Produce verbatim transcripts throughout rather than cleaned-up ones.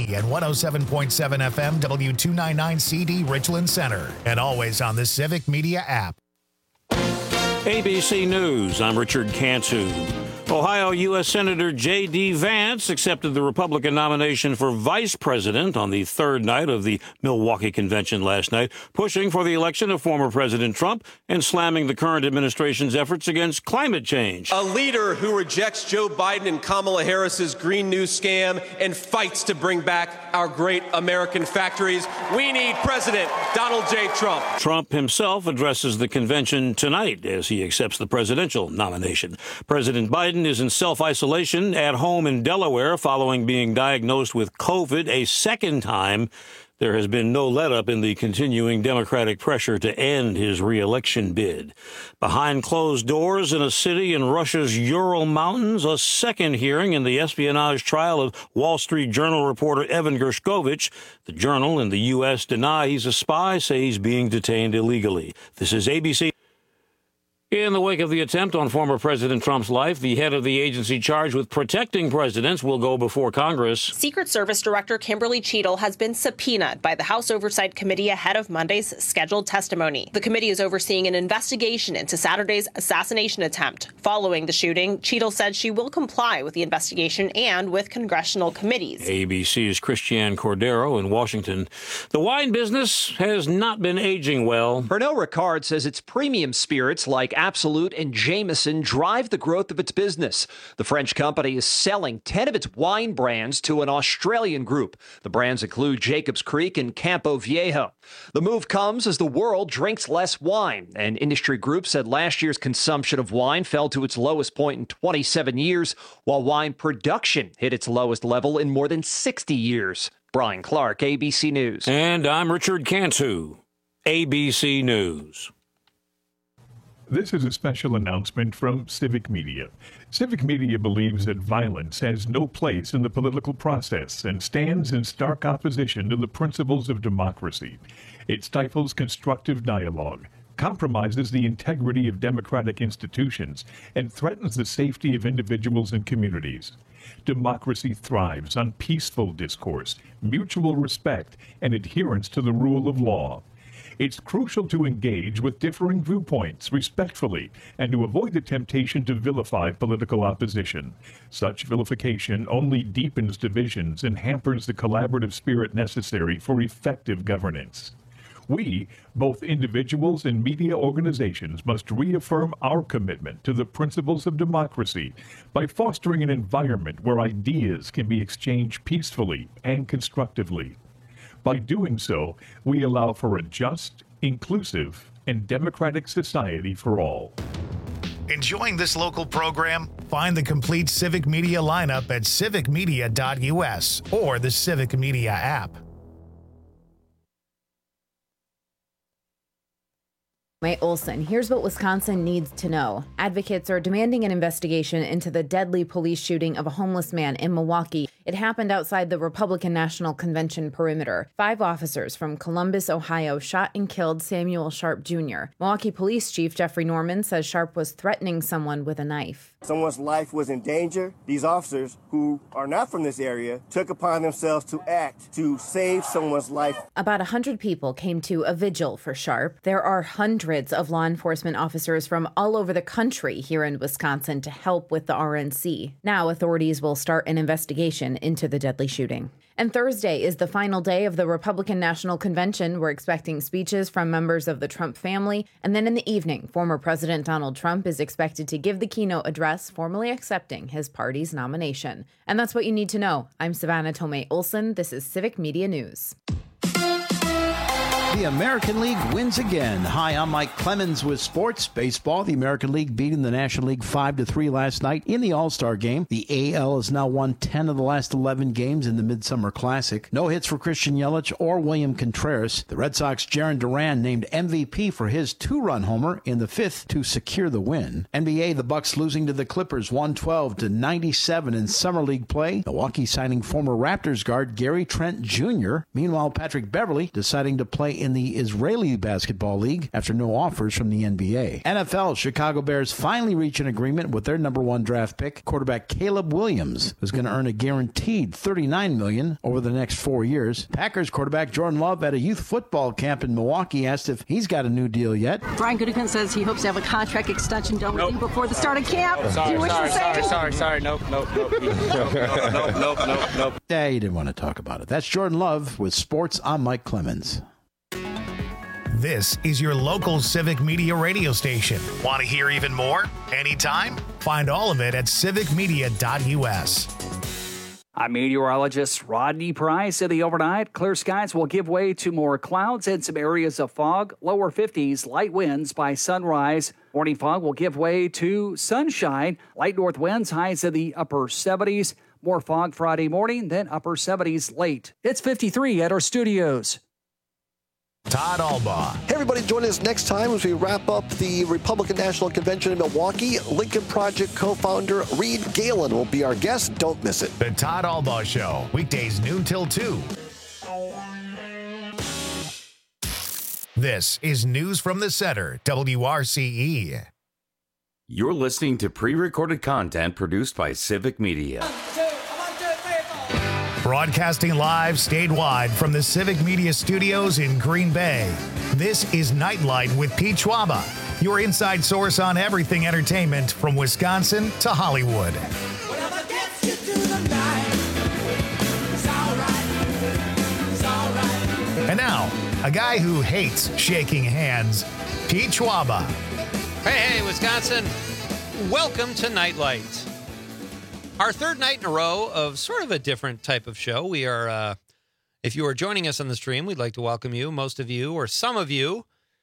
and one oh seven point seven F M W two ninety-nine C D Richland Center. And always on the Civic Media app. A B C News, I'm Richard Cantu. Ohio U S Senator J D. Vance accepted the Republican nomination for vice president on the third night of the Milwaukee convention last night, pushing for the election of former President Trump and slamming the current administration's efforts against climate change. A leader who rejects Joe Biden and Kamala Harris's Green New scam and fights to bring back our great American factories. We need President Donald J. Trump. Trump himself addresses the convention tonight as he accepts the presidential nomination. President Biden is in self-isolation at home in Delaware following being diagnosed with COVID a second time. There has been no let-up in the continuing Democratic pressure to end his re-election bid. Behind closed doors in a city in Russia's Ural Mountains, a second hearing in the espionage trial of Wall Street Journal reporter Evan Gershkovich. The Journal and the U S deny he's a spy, say he's being detained illegally. This is A B C. In the wake of the attempt on former President Trump's life, the head of the agency charged with protecting presidents will go before Congress. Secret Service Director Kimberly Cheadle has been subpoenaed by the House Oversight Committee ahead of Monday's scheduled testimony. The committee is overseeing an investigation into Saturday's assassination attempt. Following the shooting, Cheadle said she will comply with the investigation and with congressional committees. A B C's Christiane Cordero in Washington. The wine business has not been aging well. Pernod Ricard says its premium spirits like Absolut and Jameson drive the growth of its business. The French company is selling ten of its wine brands to an Australian group. The brands include Jacob's Creek and Campo Viejo. The move comes as the world drinks less wine. An industry group said last year's consumption of wine fell to its lowest point in twenty-seven years, while wine production hit its lowest level in more than sixty years. Brian Clark, A B C News. And I'm Richard Cantu, A B C News. This is a special announcement from Civic Media. Civic Media believes that violence has no place in the political process and stands in stark opposition to the principles of democracy. It stifles constructive dialogue, compromises the integrity of democratic institutions, and threatens the safety of individuals and communities. Democracy thrives on peaceful discourse, mutual respect, and adherence to the rule of law. It's crucial to engage with differing viewpoints respectfully and to avoid the temptation to vilify political opposition. Such vilification only deepens divisions and hampers the collaborative spirit necessary for effective governance. We, both individuals and media organizations, must reaffirm our commitment to the principles of democracy by fostering an environment where ideas can be exchanged peacefully and constructively. By doing so, we allow for a just, inclusive, and democratic society for all. Enjoying this local program? Find the complete Civic Media lineup at civic media dot U S or the Civic Media app. May Olson, here's what Wisconsin needs to know. Advocates are demanding an investigation into the deadly police shooting of a homeless man in Milwaukee. It happened outside the Republican National Convention perimeter. Five officers from Columbus, Ohio, shot and killed Samuel Sharp Junior Milwaukee Police Chief Jeffrey Norman says Sharp was threatening someone with a knife. Someone's life was in danger. These officers, who are not from this area, took upon themselves to act to save someone's life. About one hundred people came to a vigil for Sharp. There are hundreds of law enforcement officers from all over the country here in Wisconsin to help with the R N C. Now authorities will start an investigation into the deadly shooting. And Thursday is the final day of the Republican National Convention. We're expecting speeches from members of the Trump family. And then in the evening, former President Donald Trump is expected to give the keynote address, formally accepting his party's nomination. And that's what you need to know. I'm Savannah Tomei Olson. This is Civic Media News. The American League wins again. Hi, I'm Mike Clemens with sports. Baseball, the American League beating the National League five to three last night in the All-Star game. The A L has now won ten of the last eleven games in the Midsummer Classic. No hits for Christian Yelich or William Contreras. The Red Sox' Jarren Duran named M V P for his two-run homer in the fifth to secure the win. N B A, the Bucks losing to the Clippers one twelve to ninety-seven in Summer League play. Milwaukee signing former Raptors guard Gary Trent Junior Meanwhile, Patrick Beverley deciding to play in in the Israeli Basketball League after no offers from the N B A. N F L, Chicago Bears finally reach an agreement with their number one draft pick, quarterback Caleb Williams, who's going to earn a guaranteed thirty-nine million dollars over the next four years. Packers quarterback Jordan Love at a youth football camp in Milwaukee asked if he's got a new deal yet. Brian Gutekunst says he hopes to have a contract extension done with nope. you before the start of camp. Sorry, Do you wish sorry, to say sorry, sorry, sorry, nope, nope, nope, nope, nope, nope, nope, nope. Yeah, he didn't want to talk about it. That's Jordan Love with Sports. I'm Mike Clemens. This is your local Civic Media radio station. Want to hear even more? Anytime? Find all of it at civic media dot u s. I'm meteorologist Rodney Price. In the overnight, clear skies will give way to more clouds and some areas of fog. Lower fifties, light winds by sunrise. Morning fog will give way to sunshine. Light north winds, highs in the upper seventies. More fog Friday morning, then upper seventies late. It's fifty-three at our studios. Todd Albaugh. Hey, everybody, join us next time as we wrap up the Republican National Convention in Milwaukee. Lincoln Project co-founder Reed Galen will be our guest. Don't miss it. The Todd Albaugh Show, weekdays noon till two. This is News from the Center, W R C E. You're listening to pre-recorded content produced by Civic Media. Broadcasting live statewide from the Civic Media Studios in Green Bay. This is Nightlight with Pete Schwaba, your inside source on everything entertainment from Wisconsin to Hollywood. And now, a guy who hates shaking hands, Pete Schwaba. Hey, hey, Wisconsin. Welcome to Nightlight. Our third night in a row of sort of a different type of show. We are, uh, if you are joining us on the stream, we'd like to welcome you. Most of you, or some of you.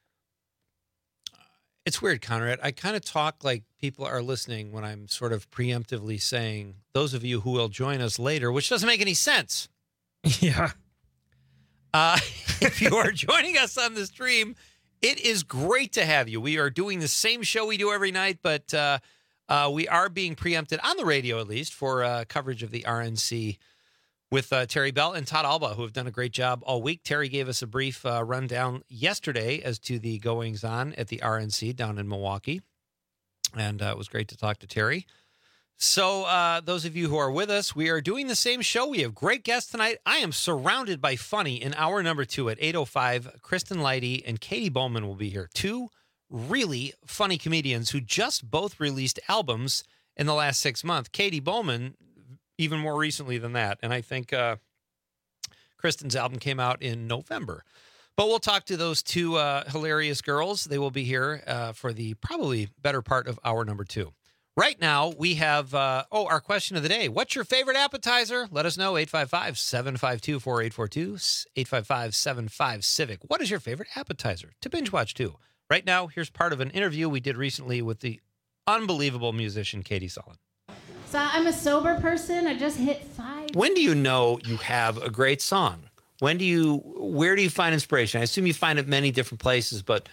It's weird, Conrad. I kind of talk like people are listening when I'm sort of preemptively saying, those of you who will join us later, which doesn't make any sense. Yeah. Uh, if you are joining us on the stream, it is great to have you. We are doing the same show we do every night, but uh, uh, we are being preempted on the radio, at least, for uh, coverage of the R N C with uh, Terry Bell and Todd Albaugh, who have done a great job all week. Terry gave us a brief uh, rundown yesterday as to the goings-on at the R N C down in Milwaukee, and uh, it was great to talk to Terry. So uh, those of you who are with us, we are doing the same show. We have great guests tonight. I am surrounded by funny in hour number two at eight oh five. Kristen Leidy and Katie Bowman will be here. Two really funny comedians who just both released albums in the last six months. Katie Bowman, even more recently than that. And I think uh, Kristen's album came out in November. But we'll talk to those two uh, hilarious girls. They will be here uh, for the probably better part of hour number two. Right now, we have, uh, oh, our question of the day. What's your favorite appetizer? Let us know, eight five five, seven five two, four eight four two, eight five five, seven five, CIVIC. What is your favorite appetizer to binge watch too? Right now, here's part of an interview we did recently with the unbelievable musician Katie Sullen. So I'm a sober person. I just hit five. When do you know you have a great song? When do you, where do you find inspiration? I assume you find it many different places, but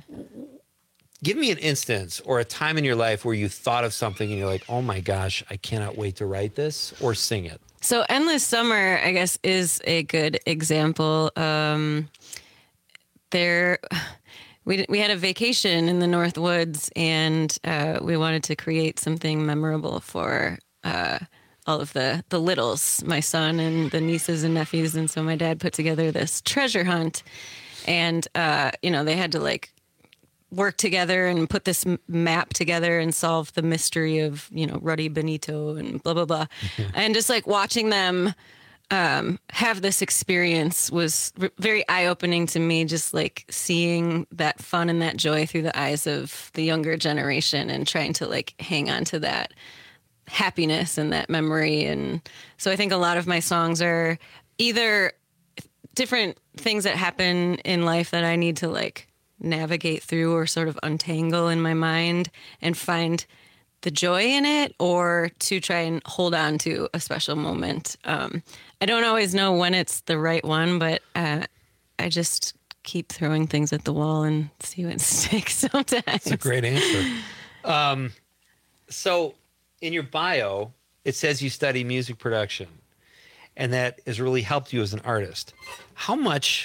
give me an instance or a time in your life where you thought of something and you're like, oh my gosh, I cannot wait to write this or sing it. So Endless Summer, I guess, is a good example. Um, there, we we had a vacation in the North Woods, and uh, we wanted to create something memorable for uh, all of the, the littles, my son and the nieces and nephews. And so my dad put together this treasure hunt, and, uh, you know, they had to like work together and put this map together and solve the mystery of, you know, Ruddy Benito and blah, blah, blah. And just like watching them um, have this experience was r- very eye-opening to me, just like seeing that fun and that joy through the eyes of the younger generation and trying to like hang on to that happiness and that memory. And so I think a lot of my songs are either different things that happen in life that I need to like navigate through or sort of untangle in my mind and find the joy in it, or to try and hold on to a special moment. Um, I don't always know when it's the right one, but uh, I just keep throwing things at the wall and see what sticks sometimes. That's a great answer. Um, so in your bio, it says you study music production, and that has really helped you as an artist. How much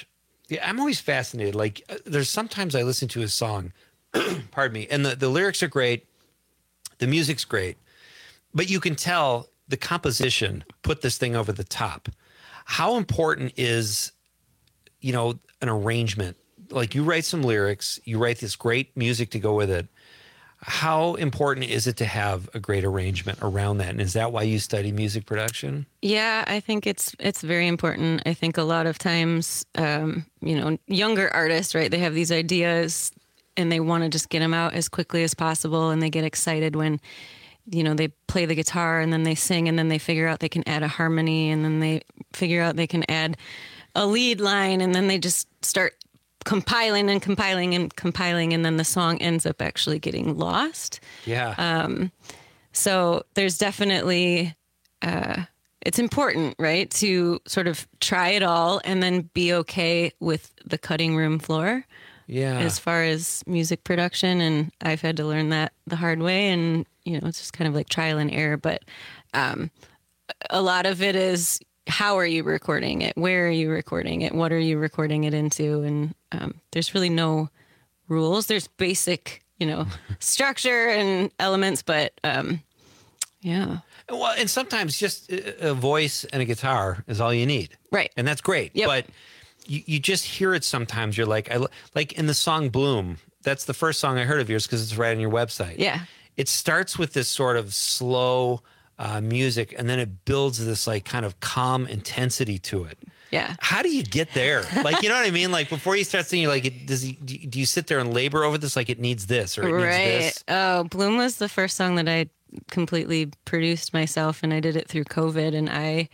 Yeah, I'm always fascinated. Like, uh, there's sometimes I listen to a song, pardon me, and the, the lyrics are great, the music's great, but you can tell the composition put this thing over the top. How important is, you know, an arrangement? Like, you write some lyrics, you write this great music to go with it. How important is it to have a great arrangement around that? And is that why you study music production? Yeah, I think it's it's very important. I think a lot of times, um, you know, younger artists, right, they have these ideas and they want to just get them out as quickly as possible. And they get excited when, you know, they play the guitar and then they sing and then they figure out they can add a harmony and then they figure out they can add a lead line and then they just start compiling and compiling and compiling, and then the song ends up actually getting lost. Yeah. Um, so there's definitely, uh, it's important, right, to sort of try it all and then be okay with the cutting room floor. Yeah. As far as music production, and I've had to learn that the hard way, and you know, it's just kind of like trial and error. But um, a lot of it is, how are you recording it? Where are you recording it? What are you recording it into? And um, there's really no rules. There's basic, you know, structure and elements, but um, yeah. Well, and sometimes just a voice and a guitar is all you need. Right. And that's great. Yep. But you, you just hear it sometimes. You're like, I like in the song Bloom, that's the first song I heard of yours because it's right on your website. Yeah. It starts with this sort of slow uh, music, and then it builds this like kind of calm intensity to it. Yeah. How do you get there? Like, you know what I mean? Like, before you start singing, you're like, it, does he, do you sit there and labor over this? Like, it needs this or it right. needs this? Oh, Bloom was the first song that I completely produced myself, and I did it through COVID. And I,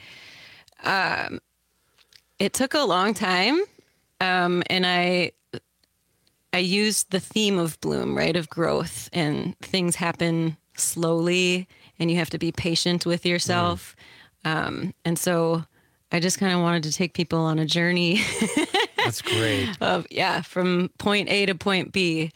um, it took a long time. Um, and I, I used the theme of Bloom, right? Of growth, and things happen slowly and you have to be patient with yourself. Mm. Um, and so I just kind of wanted to take people on a journey. That's great. Of, yeah, from point A to point B.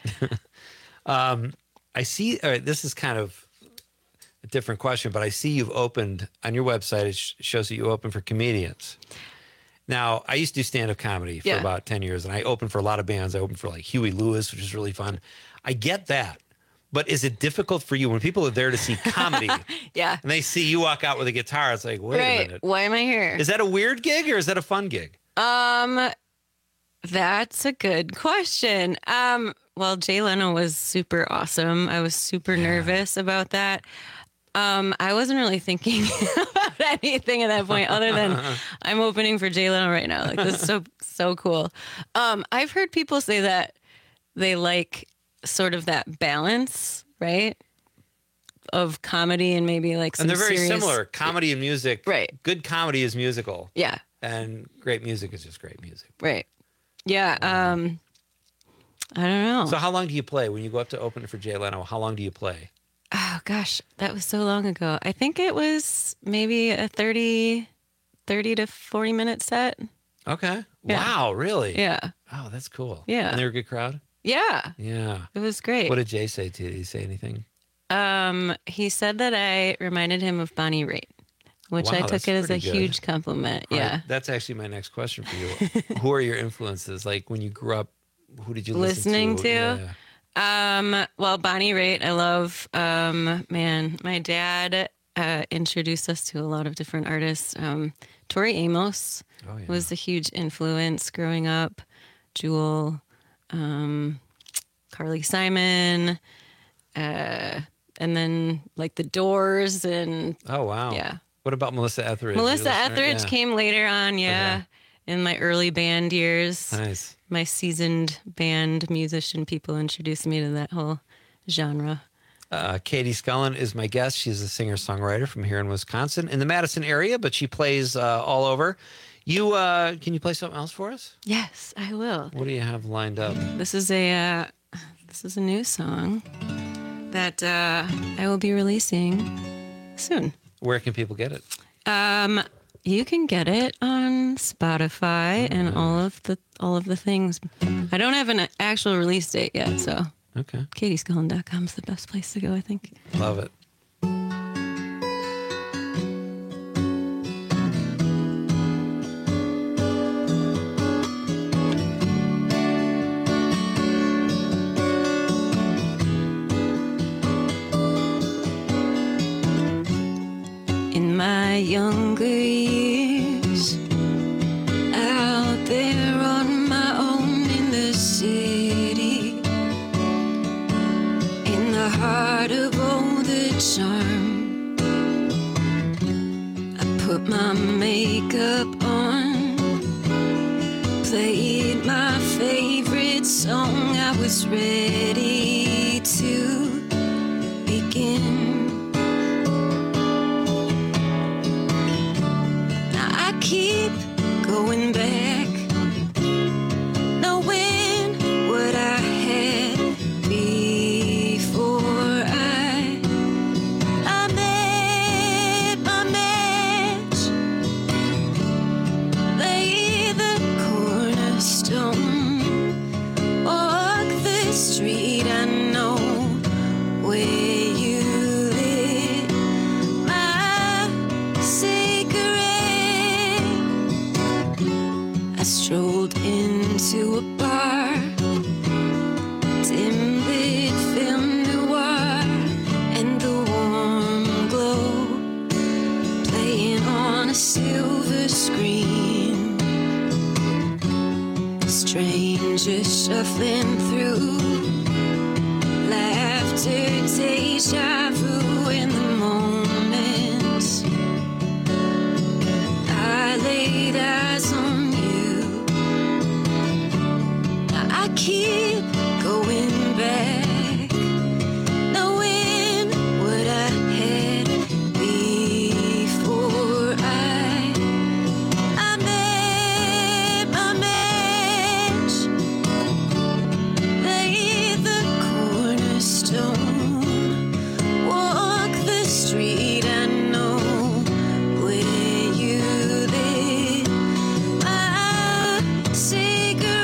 um, I see, all right, this is kind of a different question, but I see you've opened, on your website, it sh- shows that you open for comedians. Now, I used to do stand-up comedy for yeah. about ten years, and I opened for a lot of bands. I opened for like Huey Lewis, which is really fun. I get that. But is it difficult for you when people are there to see comedy yeah. and they see you walk out with a guitar? It's like, wait right. a minute. Why am I here? Is that a weird gig or is that a fun gig? Um, that's a good question. Um, well, Jay Leno was super awesome. I was super yeah. nervous about that. Um, I wasn't really thinking about anything at that point other than I'm opening for Jay Leno right now. Like, this is so, so cool. Um, I've heard people say that they like sort of that balance, right? Of comedy and maybe like some And they're very serious... similar. Comedy and music. Right. Good comedy is musical. Yeah. And great music is just great music. Right. Yeah. Um, I don't know. So how long do you play? When you go up to open it for Jay Leno, how long do you play? Oh, gosh. That was so long ago. I think it was maybe a thirty, thirty to forty minute set. Okay. Yeah. Wow, really? Yeah. Oh, that's cool. Yeah. And they were a good crowd? Yeah. Yeah. It was great. What did Jay say to you? Did he say anything? Um, he said that I reminded him of Bonnie Raitt, which wow, I took it as a good. huge compliment. All yeah. Right. That's actually my next question for you. Who are your influences? Like when you grew up, who did you listen Listening to? to? Yeah. Um, well, Bonnie Raitt, I love. Um, man, my dad uh, introduced us to a lot of different artists. Um, Tori Amos oh, yeah. was a huge influence growing up. Jewel, um, Carly Simon, uh, and then like the Doors and oh wow, yeah. What about Melissa Etheridge? Melissa Etheridge yeah. came later on, yeah, okay. in my early band years. Nice. My seasoned band musician people introduced me to that whole genre. Uh, Katie Scullin is my guest. She's a singer-songwriter from here in Wisconsin, in the Madison area, but she plays uh, all over. You uh, can you play something else for us? Yes, I will. What do you have lined up? This is a uh, this is a new song that uh, I will be releasing soon. Where can people get it? Um, you can get it on Spotify and all of the all of the things. I don't have an actual release date yet, so okay. katie scullin dot com is the best place to go, I think. Love it. makeup on, played my favorite song. I was ready to begin. Now I keep going back, knowing what I had before I, I met my match. Lay the cornerstone, walk the street I know where you lit my cigarette. I strolled into a bar, dim-lit film noir, and the warm glow playing on a silver screen. Strangers shuffling through, laughter, deja vu in the moment. I laid eyes on you. Now I keep going back, knowing what I had before I, I met my match. Lay the cornerstone, walk the street I know where you lit my cigarette.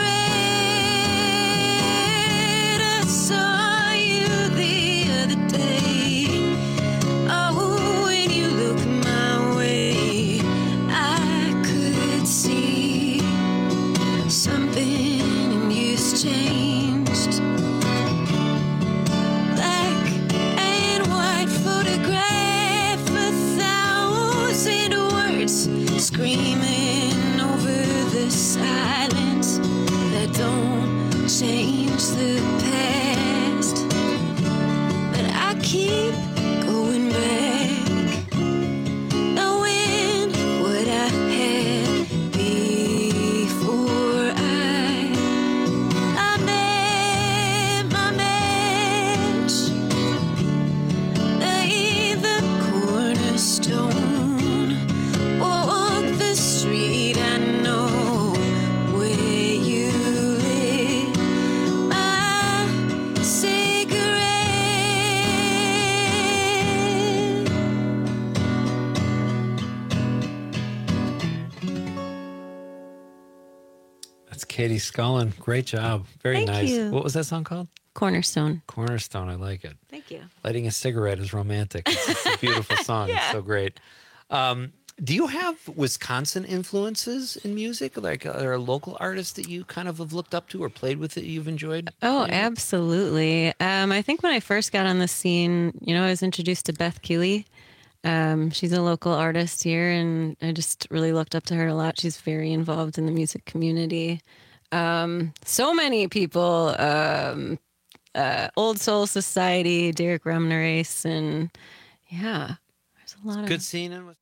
I saw you the other day. Oh, when you look my way, I could see something in you's changed. Black and white photograph, a thousand words screaming over the silence that don't change the past. But I keep going back, knowing what I had before I, I met my match. Lay the cornerstone, walk the street I know where you lit my cigarette. That's Katie Scullin. Great job. Very Thank nice. you. What was that song called? Cornerstone. Cornerstone. I like it. Thank you. Lighting a cigarette is romantic. It's, it's a beautiful song. It's Yeah. so great. Um, do you have Wisconsin influences in music? Like, are there local artists that you kind of have looked up to or played with that you've enjoyed? Oh, absolutely. Um, I think when I first got on the scene, you know, I was introduced to Beth Keeley. Um, she's a local artist here, and I just really looked up to her a lot. She's very involved in the music community. Um, so many people, um, uh, Old Soul Society, Derek Remnerace, and yeah, there's a lot of Good scene in.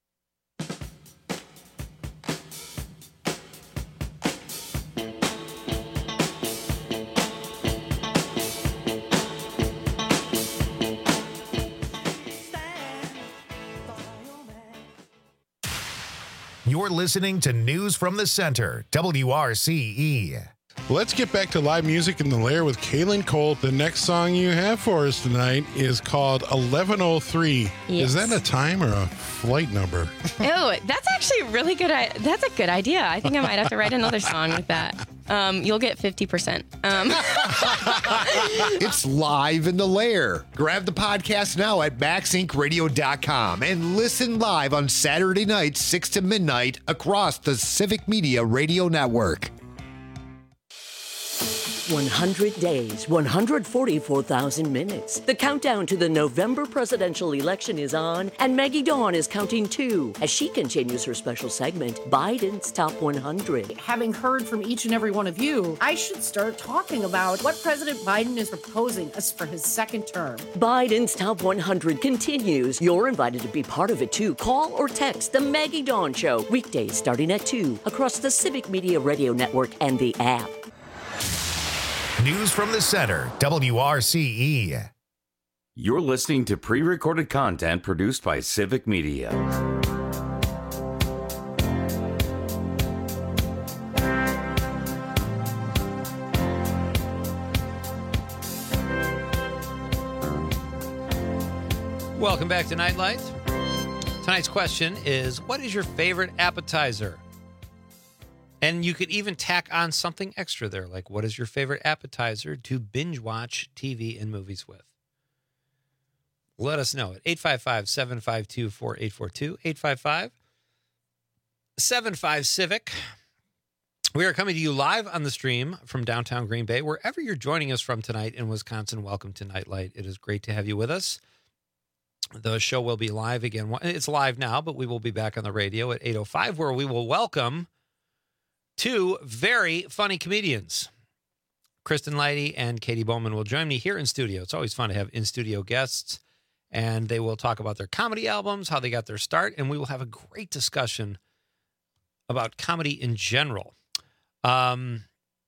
You're listening to News from the Center, W R C E. Let's get back to live music in the Lair with Kaylin Colt. The next song you have for us tonight is called eleven oh three. Yes. Is that a time or a flight number? Oh, that's actually really good. I- That's a good idea. I think I might have to write another song with that. Um, you'll get fifty percent. Um. It's live in the Lair. Grab the podcast now at max inc radio dot com and listen live on Saturday nights, six to midnight, across the Civic Media Radio Network. one hundred days, one hundred forty-four thousand minutes. The countdown to the November presidential election is on, and Maggie Dawn is counting too as she continues her special segment, Biden's Top one hundred. Having heard from each and every one of you, I should start talking about what President Biden is proposing us for his second term. Biden's Top one hundred continues. You're invited to be part of it too. Call or text the Maggie Dawn Show, weekdays starting at two, across the Civic Media Radio Network and the app. News from the center, W R C E. You're listening to pre-recorded content produced by Civic Media. Welcome back to Nightlight. Tonight's question is, what is your favorite appetizer? And you could even tack on something extra there, like what is your favorite appetizer to binge watch T V and movies with? Let us know at eight five five, seven five two, four eight four two, eight five five, seven five, Civic. We are coming to you live on the stream from downtown Green Bay. Wherever you're joining us from tonight in Wisconsin, welcome to Nightlight. It is great to have you with us. The show will be live again. It's live now, but we will be back on the radio at eight oh five, where we will welcome two very funny comedians. Kristen Leidy and Katie Bowman will join me here in studio. It's always fun to have in-studio guests, and they will talk about their comedy albums, how they got their start, and we will have a great discussion about comedy in general. Um,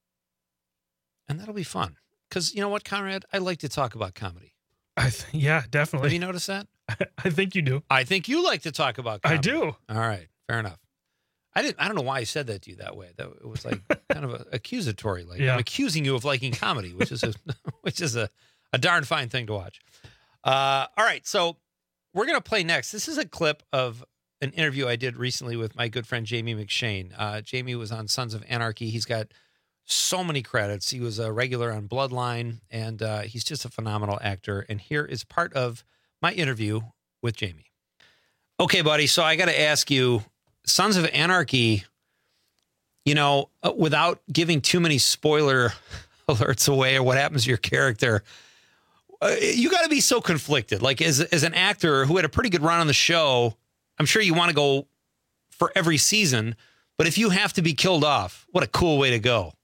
and that'll be fun. Because you know what, Conrad? I like to talk about comedy. I th- yeah, definitely. Have you noticed that? I, I think you do. I think you like to talk about comedy. I do. All right, fair enough. I didn't. I don't know why I said that to you that way. That it was like kind of a, accusatory. Like Yeah. I'm accusing you of liking comedy, which is a which is a, a darn fine thing to watch. Uh, all right, so we're gonna play next. This is a clip of an interview I did recently with my good friend Jamie McShane. Uh, Jamie was on Sons of Anarchy. He's got so many credits. He was a regular on Bloodline, and uh, he's just a phenomenal actor. And here is part of my interview with Jamie. Okay, buddy. So I got to ask you. Sons of Anarchy, you know, uh, without giving too many spoiler alerts away or what happens to your character, uh, you got to be so conflicted. Like as as an actor who had a pretty good run on the show, I'm sure you want to go for every season, but if you have to be killed off, what a cool way to go.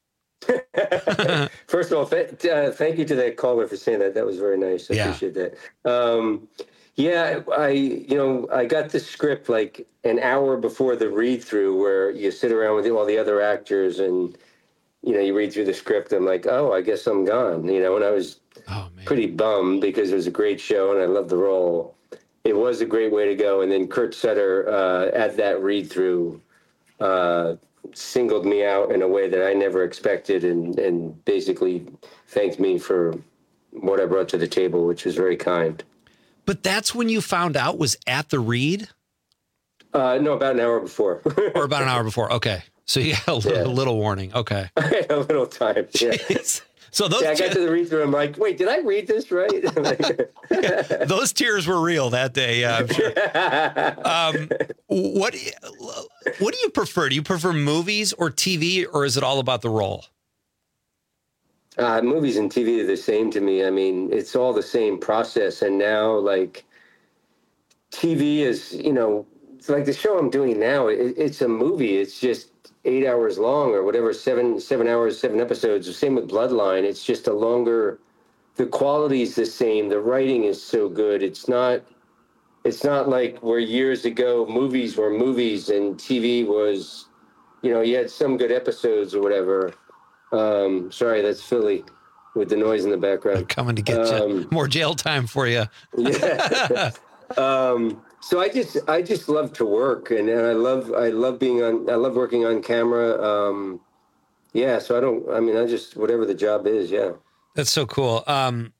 First of all, th- uh, thank you to that caller for saying that. That was very nice. I Yeah. appreciate that. Um, yeah, I, you know, I got the script like an hour before the read through where you sit around with all the other actors and, you know, you read through the script. I'm like, oh, I guess I'm gone, you know, and I was pretty bummed because it was a great show and I loved the role. It was a great way to go. And then Kurt Sutter uh, at that read through uh, singled me out in a way that I never expected and, and basically thanked me for what I brought to the table, which was very kind. But that's when you found out was at the read? Uh, no, about an hour before. Or about an hour before. Okay. So you got a little, Yeah. a little warning. Okay. a little time. Yeah. So those yeah, I got to the read through. I'm like, wait, did I read this right? Those tears were real that day. Yeah, I'm sure. Um, what what do you prefer? Do you prefer movies or T V, or is it all about the role? Uh, movies and T V are the same to me. I mean, it's all the same process. And now, like, T V is, you know, it's like the show I'm doing now, it, it's a movie. It's just eight hours long or whatever, seven seven hours, seven episodes. The same with Bloodline. It's just a longer, the quality is the same. The writing is so good. It's not, it's not like where years ago movies were movies and T V was, you know, you had some good episodes or whatever. Um, sorry, that's Philly with the noise in the background. Coming to get Um, you more jail time for you. Yeah. um, so I just, I just love to work, and, and I love, I love being on, I love working on camera. Um, yeah. So I don't, I mean, I just, whatever the job is. Yeah. That's so cool. Um,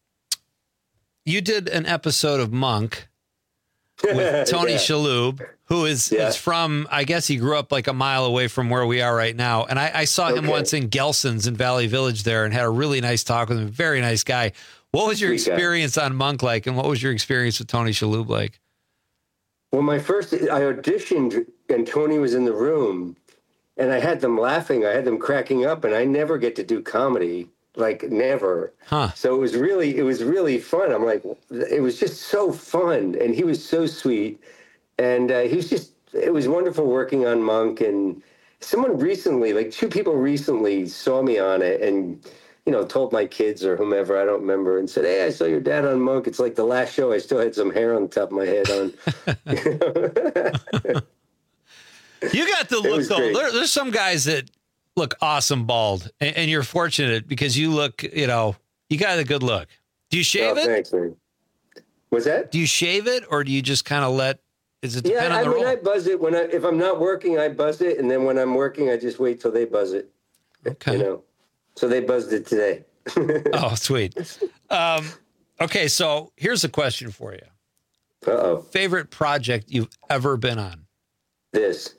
you did an episode of Monk with Tony Yeah. Shalhoub, who is, Yeah. is from, I guess he grew up like a mile away from where we are right now. And I, I saw him Okay. once in Gelson's in Valley Village there and had a really nice talk with him. Very nice guy. What was your Sweet guy. experience on Monk like? And what was your experience with Tony Shalhoub like? Well, my first, I auditioned and Tony was in the room and I had them laughing. I had them cracking up, and I never get to do comedy, like never. Huh. So it was really, it was really fun. I'm like, it was just so fun, and he was so sweet, and uh, he was just, it was wonderful working on Monk. And someone recently, like two people recently, saw me on it, and you know, told my kids or whomever, I don't remember, and said, "Hey, I saw your dad on Monk. It's like the last show. I still had some hair on the top of my head on." You got the look, though. There, there's some guys that look awesome bald, and, and you're fortunate because you look, you know, you got a good look. Do you shave oh, it? Thanks, man. What's that? Do you shave it, or do you just kind of let? Is it depend yeah, on I the mean, role? I buzz it when I if I'm not working, I buzz it, and then when I'm working, I just wait till they buzz it. Okay. You know, so they buzzed it today. Oh, sweet. Um, okay, so here's a question for you. Uh-oh. Favorite project you've ever been on? This.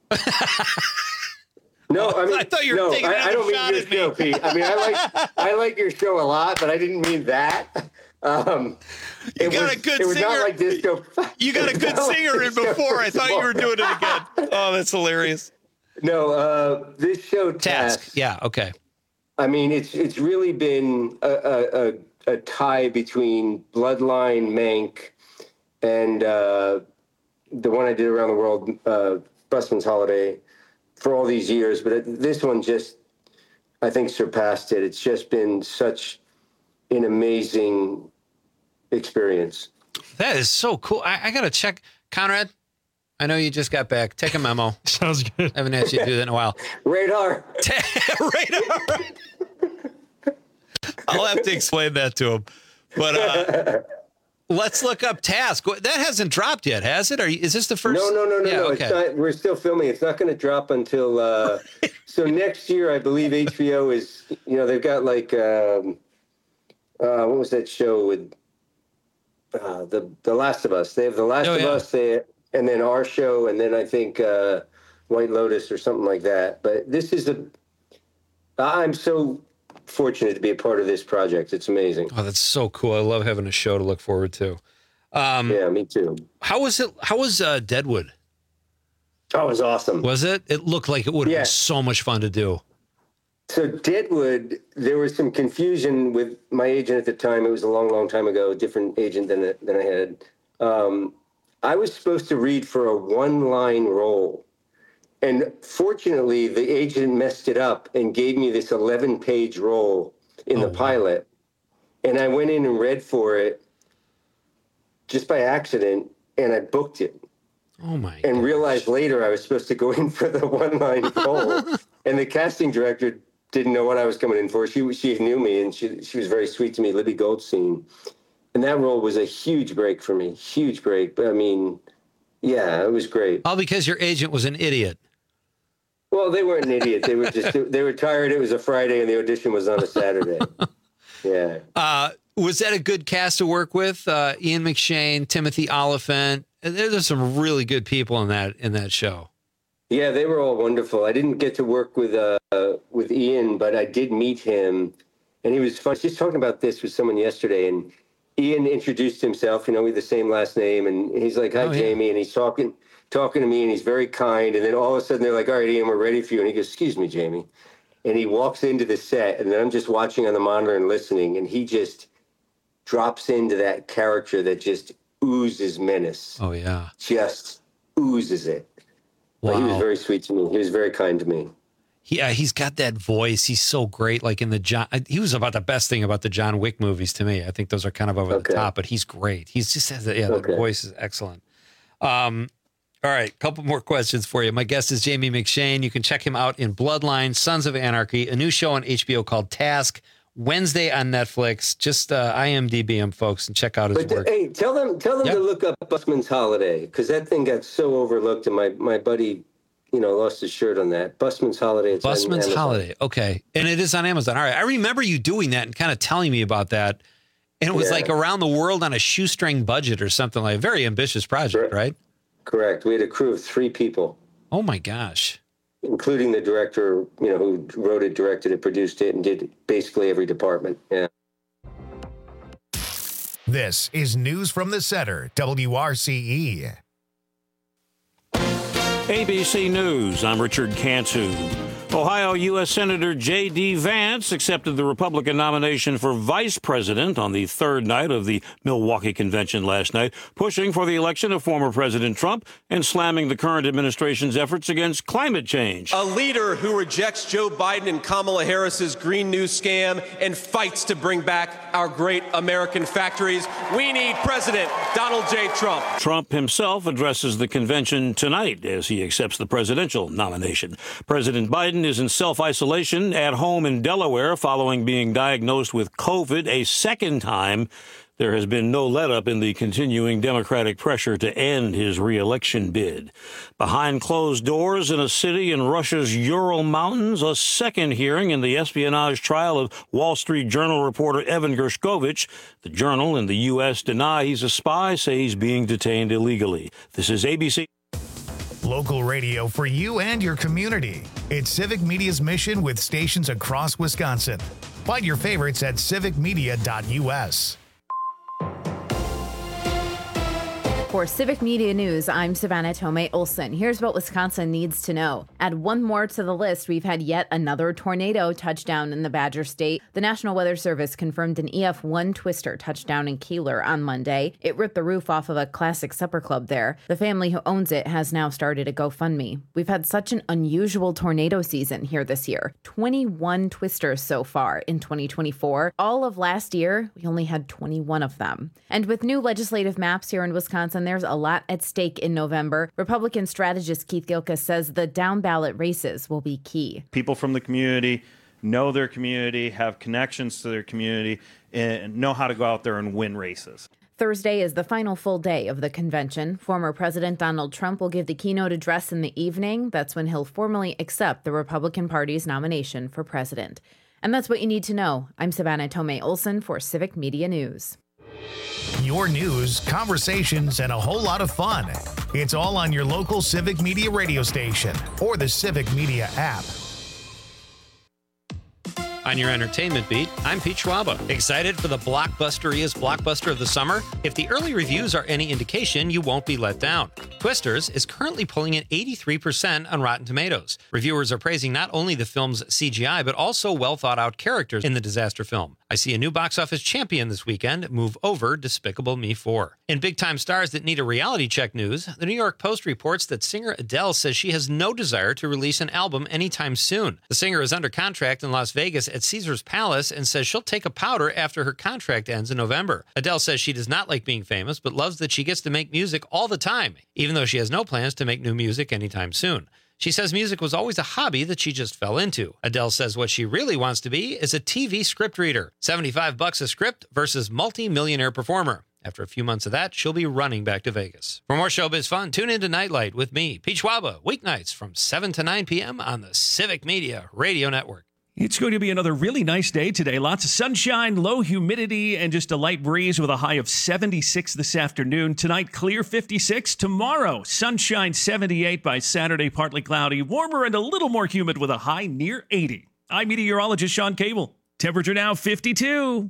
No, I mean, I thought you were no, taking I, another I don't shot mean at your me. show, Pete. I mean, I like I like your show a lot, but I didn't mean that. Um, You it got was, a good it was singer. Not like disco. You got a good singer in before. I thought you were doing it again. Oh, that's hilarious. No, uh, this show Task. Task. Yeah. Okay. I mean, it's it's really been a, a, a, a tie between Bloodline, Mank, and uh, the one I did around the world, uh, Busman's Holiday, for all these years. But it, this one just, I think, surpassed it. It's just been such an amazing experience. That is so cool. I, I got to check. Conrad, I know you just got back. Take a memo. Sounds good. I haven't asked you to do that in a while. Radar. Radar. I'll have to explain that to him. But uh, let's look up Task. That hasn't dropped yet, has it? Are you, is this the first? No, no, no, no, yeah, no. Okay. It's not, we're still filming. It's not going to drop until. Uh, so next year, I believe H B O is. You know, they've got like. Um, uh, what was that show with? Uh, the The Last of Us. They have The Last Oh, of yeah. Us, they, and then our show, and then I think uh, White Lotus or something like that. But this is a. I'm so fortunate to be a part of this project. It's amazing. Oh, that's so cool. I love having a show to look forward to. Um, yeah, me too. How was it? How was uh, Deadwood? Oh, it was awesome. Was it? It looked like it would have Yeah. been so much fun to do. So Deadwood, there was some confusion with my agent at the time. It was a long, long time ago, a different agent than than I had. Um, I was supposed to read for a one-line role. And fortunately, the agent messed it up and gave me this eleven-page role in Oh, the pilot. And I went in and read for it just by accident, and I booked it. Oh, my. And realized later I was supposed to go in for the one-line role. And the casting director didn't know what I was coming in for. She she knew me, and she she was very sweet to me, Libby Goldstein. And that role was a huge break for me, huge break. But I mean, yeah, it was great. All because your agent was an idiot. Well, they weren't an idiot. They were just they were tired. It was a Friday, and the audition was on a Saturday. Yeah. Uh, was that a good cast to work with? Uh, Ian McShane, Timothy Oliphant. There's some really good people in that in that show. Yeah, they were all wonderful. I didn't get to work with uh, with Ian, but I did meet him, and he was fun. I was just talking about this with someone yesterday, and Ian introduced himself. You know, we have the same last name, and he's like, "Hi, Oh, yeah. Jamie," and he's talking talking to me, and he's very kind. And then all of a sudden, they're like, "All right, Ian, we're ready for you." And he goes, "Excuse me, Jamie," and he walks into the set, and then I'm just watching on the monitor and listening, and he just drops into that character that just oozes menace. Oh yeah, just oozes it. But he was Wow. very sweet to me. He was very kind to me. Yeah, he's got that voice. He's so great. Like in the John, he was about the best thing about the John Wick movies to me. I think those are kind of over Okay. the top, but he's great. He's just has that, yeah, Okay. the voice is excellent. Um, all right, couple more questions for you. My guest is Jamie McShane. You can check him out in Bloodline, Sons of Anarchy, a new show on H B O called Task, Wednesday on Netflix. Just uh, I M D B him, folks, and check out his But work. hey, tell them tell them Yep. to look up Busman's Holiday, because that thing got so overlooked, and my my buddy, you know, lost his shirt on that. Busman's Holiday. It's on Busman's Amazon. Holiday. Okay. And it is on Amazon. All right. I remember you doing that and kind of telling me about that. And it was Yeah. like around the world on a shoestring budget or something like a very ambitious project, right? Correct. We had a crew of three people, Oh my gosh. including the director, you know, who wrote it, directed it, produced it, and did basically every department. Yeah. This is News from the Center, W R C E. A B C News, I'm Richard Cantu. Ohio U S Senator J D. Vance accepted the Republican nomination for vice president on the third night of the Milwaukee convention last night, pushing for the election of former President Trump and slamming the current administration's efforts against climate change. A leader who rejects Joe Biden and Kamala Harris's Green New scam and fights to bring back our great American factories. We need President Donald J. Trump. Trump himself addresses the convention tonight as he accepts the presidential nomination. President Biden is in self-isolation at home in Delaware following being diagnosed with COVID a second time. There has been no let-up in the continuing Democratic pressure to end his re-election bid. Behind closed doors in a city in Russia's Ural Mountains, a second hearing in the espionage trial of Wall Street Journal reporter Evan Gershkovich. The Journal and the U S deny he's a spy, say he's being detained illegally. This is A B C. Local radio for you and your community. It's Civic Media's mission with stations across Wisconsin. Find your favorites at civic media dot U S. For Civic Media News, I'm Savannah Tomei Olson. Here's what Wisconsin needs to know. Add one more to the list, we've had yet another tornado touchdown in the Badger State. The National Weather Service confirmed an E F one twister touchdown in Keeler on Monday. It ripped the roof off of a classic supper club there. The family who owns it has now started a GoFundMe. We've had such an unusual tornado season here this year. twenty-one twisters so far in twenty twenty-four. All of last year, we only had twenty-one of them. And with new legislative maps here in Wisconsin, there's a lot at stake in November. Republican strategist Keith Gilkes says the down-ballot races will be key. People from the community know their community, have connections to their community, and know how to go out there and win races. Thursday is the final full day of the convention. Former President Donald Trump will give the keynote address in the evening. That's when he'll formally accept the Republican Party's nomination for president. And that's what you need to know. I'm Savannah Tomei Olson for Civic Media News. Your news, conversations, and a whole lot of fun. It's all on your local Civic Media radio station or the Civic Media app. On your entertainment beat, I'm Pete Schwaba. Excited for the Blockbusteriest blockbuster of the summer? If the early reviews are any indication, you won't be let down. Twisters is currently pulling at eighty-three percent on Rotten Tomatoes. Reviewers are praising not only the film's C G I, but also well-thought-out characters in the disaster film. I see a new box office champion this weekend move over Despicable Me four. In big-time stars that need a reality check news, the New York Post reports that singer Adele says she has no desire to release an album anytime soon. The singer is under contract in Las Vegas at Caesar's Palace and says she'll take a powder after her contract ends in November. Adele says she does not like being famous, but loves that she gets to make music all the time, even though she has no plans to make new music anytime soon. She says music was always a hobby that she just fell into. Adele says what she really wants to be is a T V script reader. seventy-five bucks a script versus multi-millionaire performer. After a few months of that, she'll be running back to Vegas. For more showbiz fun, tune into Nightlight with me, Pete Schwaba, weeknights from seven to nine p.m. on the Civic Media Radio Network. It's going to be another really nice day today. Lots of sunshine, low humidity, and just a light breeze with a high of seventy-six this afternoon. Tonight, clear fifty-six. Tomorrow, sunshine seventy-eight. By Saturday, partly cloudy, warmer and a little more humid with a high near eighty. I'm meteorologist Sean Cable. Temperature now fifty-two.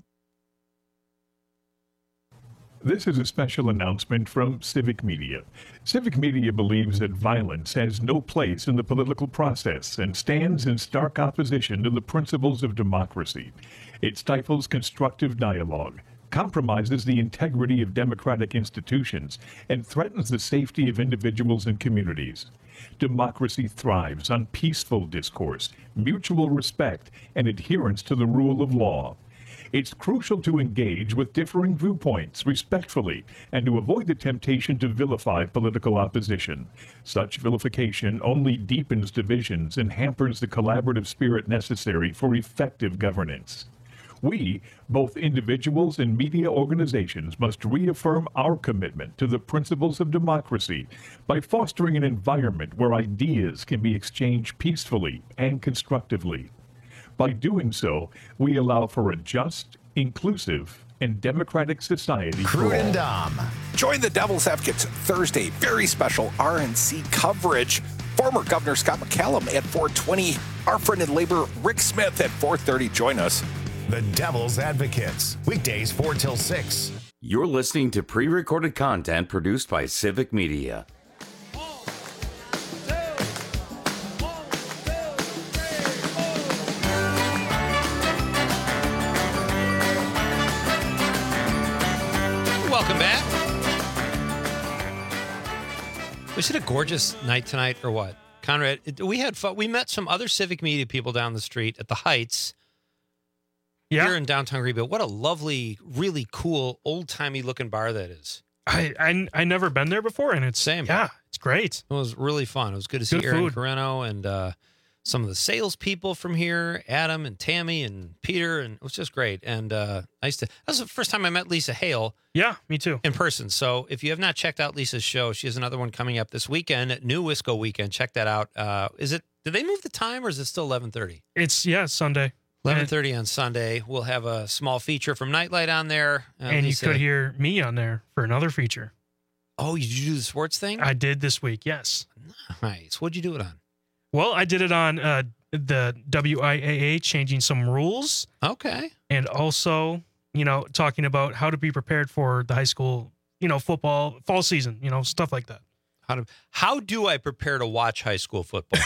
This is a special announcement from Civic Media. Civic Media believes that violence has no place in the political process and stands in stark opposition to the principles of democracy. It stifles constructive dialogue, compromises the integrity of democratic institutions, and threatens the safety of individuals and communities. Democracy thrives on peaceful discourse, mutual respect, and adherence to the rule of law. It's crucial to engage with differing viewpoints respectfully and to avoid the temptation to vilify political opposition. Such vilification only deepens divisions and hampers the collaborative spirit necessary for effective governance. We, both individuals and media organizations, must reaffirm our commitment to the principles of democracy by fostering an environment where ideas can be exchanged peacefully and constructively. By doing so, we allow for a just, inclusive, and democratic society for all. Crude and Dom. Join the Devil's Advocates Thursday, very special R N C coverage. Former Governor Scott McCallum at four twenty. Our friend in labor, Rick Smith, at four thirty. Join us. The Devil's Advocates, weekdays four till six. You're listening to pre-recorded content produced by Civic Media. One, two. Was it a gorgeous night tonight or what? Conrad, it- we had fun. We met some other civic media people down the street at the Heights Yeah. here in downtown Greenville. What a lovely, really cool, old-timey looking bar that is. I, I I never been there before, and it's Same. Yeah, it's great. It was really fun. It was good to see Good Aaron food. Carreno and uh, some of the salespeople from here, Adam and Tammy and Peter, and it was just great. And uh, nice to. That was the first time I met Lisa Hale. Yeah, me too. In person. So if you have not checked out Lisa's show, she has another one coming up this weekend, New Wisco Weekend. Check that out. Uh, is it? Did they move the time, or is it still eleven thirty? It's yeah Sunday. eleven thirty on Sunday. We'll have a small feature from Nightlight on there. Uh, And Lisa- you could hear me on there for another feature. Oh, you did you do the sports thing? I did this week, yes. Nice. What'd you do it on? Well, I did it on uh, the W I A A, changing some rules. Okay. And also, you know, talking about how to be prepared for the high school, you know, football, fall season, you know, stuff like that. How do how do I prepare to watch high school football?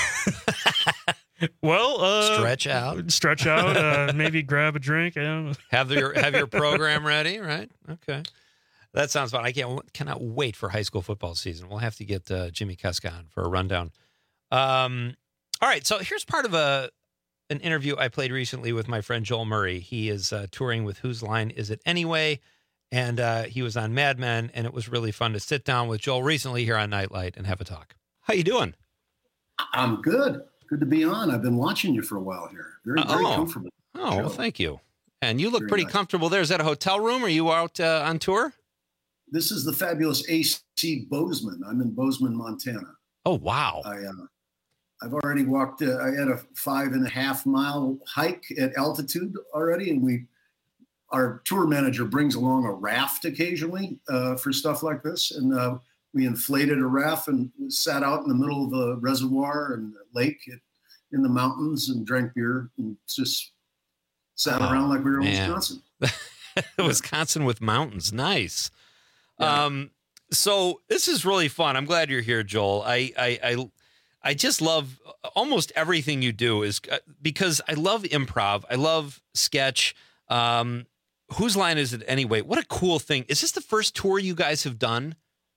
Well, uh, Stretch out. Stretch out, uh, maybe grab a drink. I don't know. Have your have your program ready, right? Okay. That sounds fun. I can't cannot wait for high school football season. We'll have to get uh, Jimmy Kuska on for a rundown. Um, all right, so here's part of a an interview I played recently with my friend Joel Murray. He is uh, touring with Whose Line Is It Anyway? And uh, he was on Mad Men, and it was really fun to sit down with Joel recently here on Nightlight and have a talk. How you doing? I'm good. Good to be on. I've been watching you for a while here. Very, very oh. comfortable. Oh, well, thank you. And you look Very pretty nice. comfortable there. Is that a hotel room? Are you out uh, on tour? This is the fabulous A C Bozeman. I'm in Bozeman, Montana. Oh, wow. I, uh, I've already walked, uh, I had a five and a half mile hike at altitude already. And we, our tour manager brings along a raft occasionally uh, for stuff like this. And uh, we inflated a raft and sat out in the middle of a reservoir and a lake at, in the mountains and drank beer and just sat Oh, around like we were in man. Wisconsin. Wisconsin with mountains. Nice. Um, so this is really fun. I'm glad you're here, Joel. I, I, I, I just love almost everything you do is uh, because I love improv. I love sketch. Um, whose line is it anyway? What a cool thing. Is this the first tour you guys have done?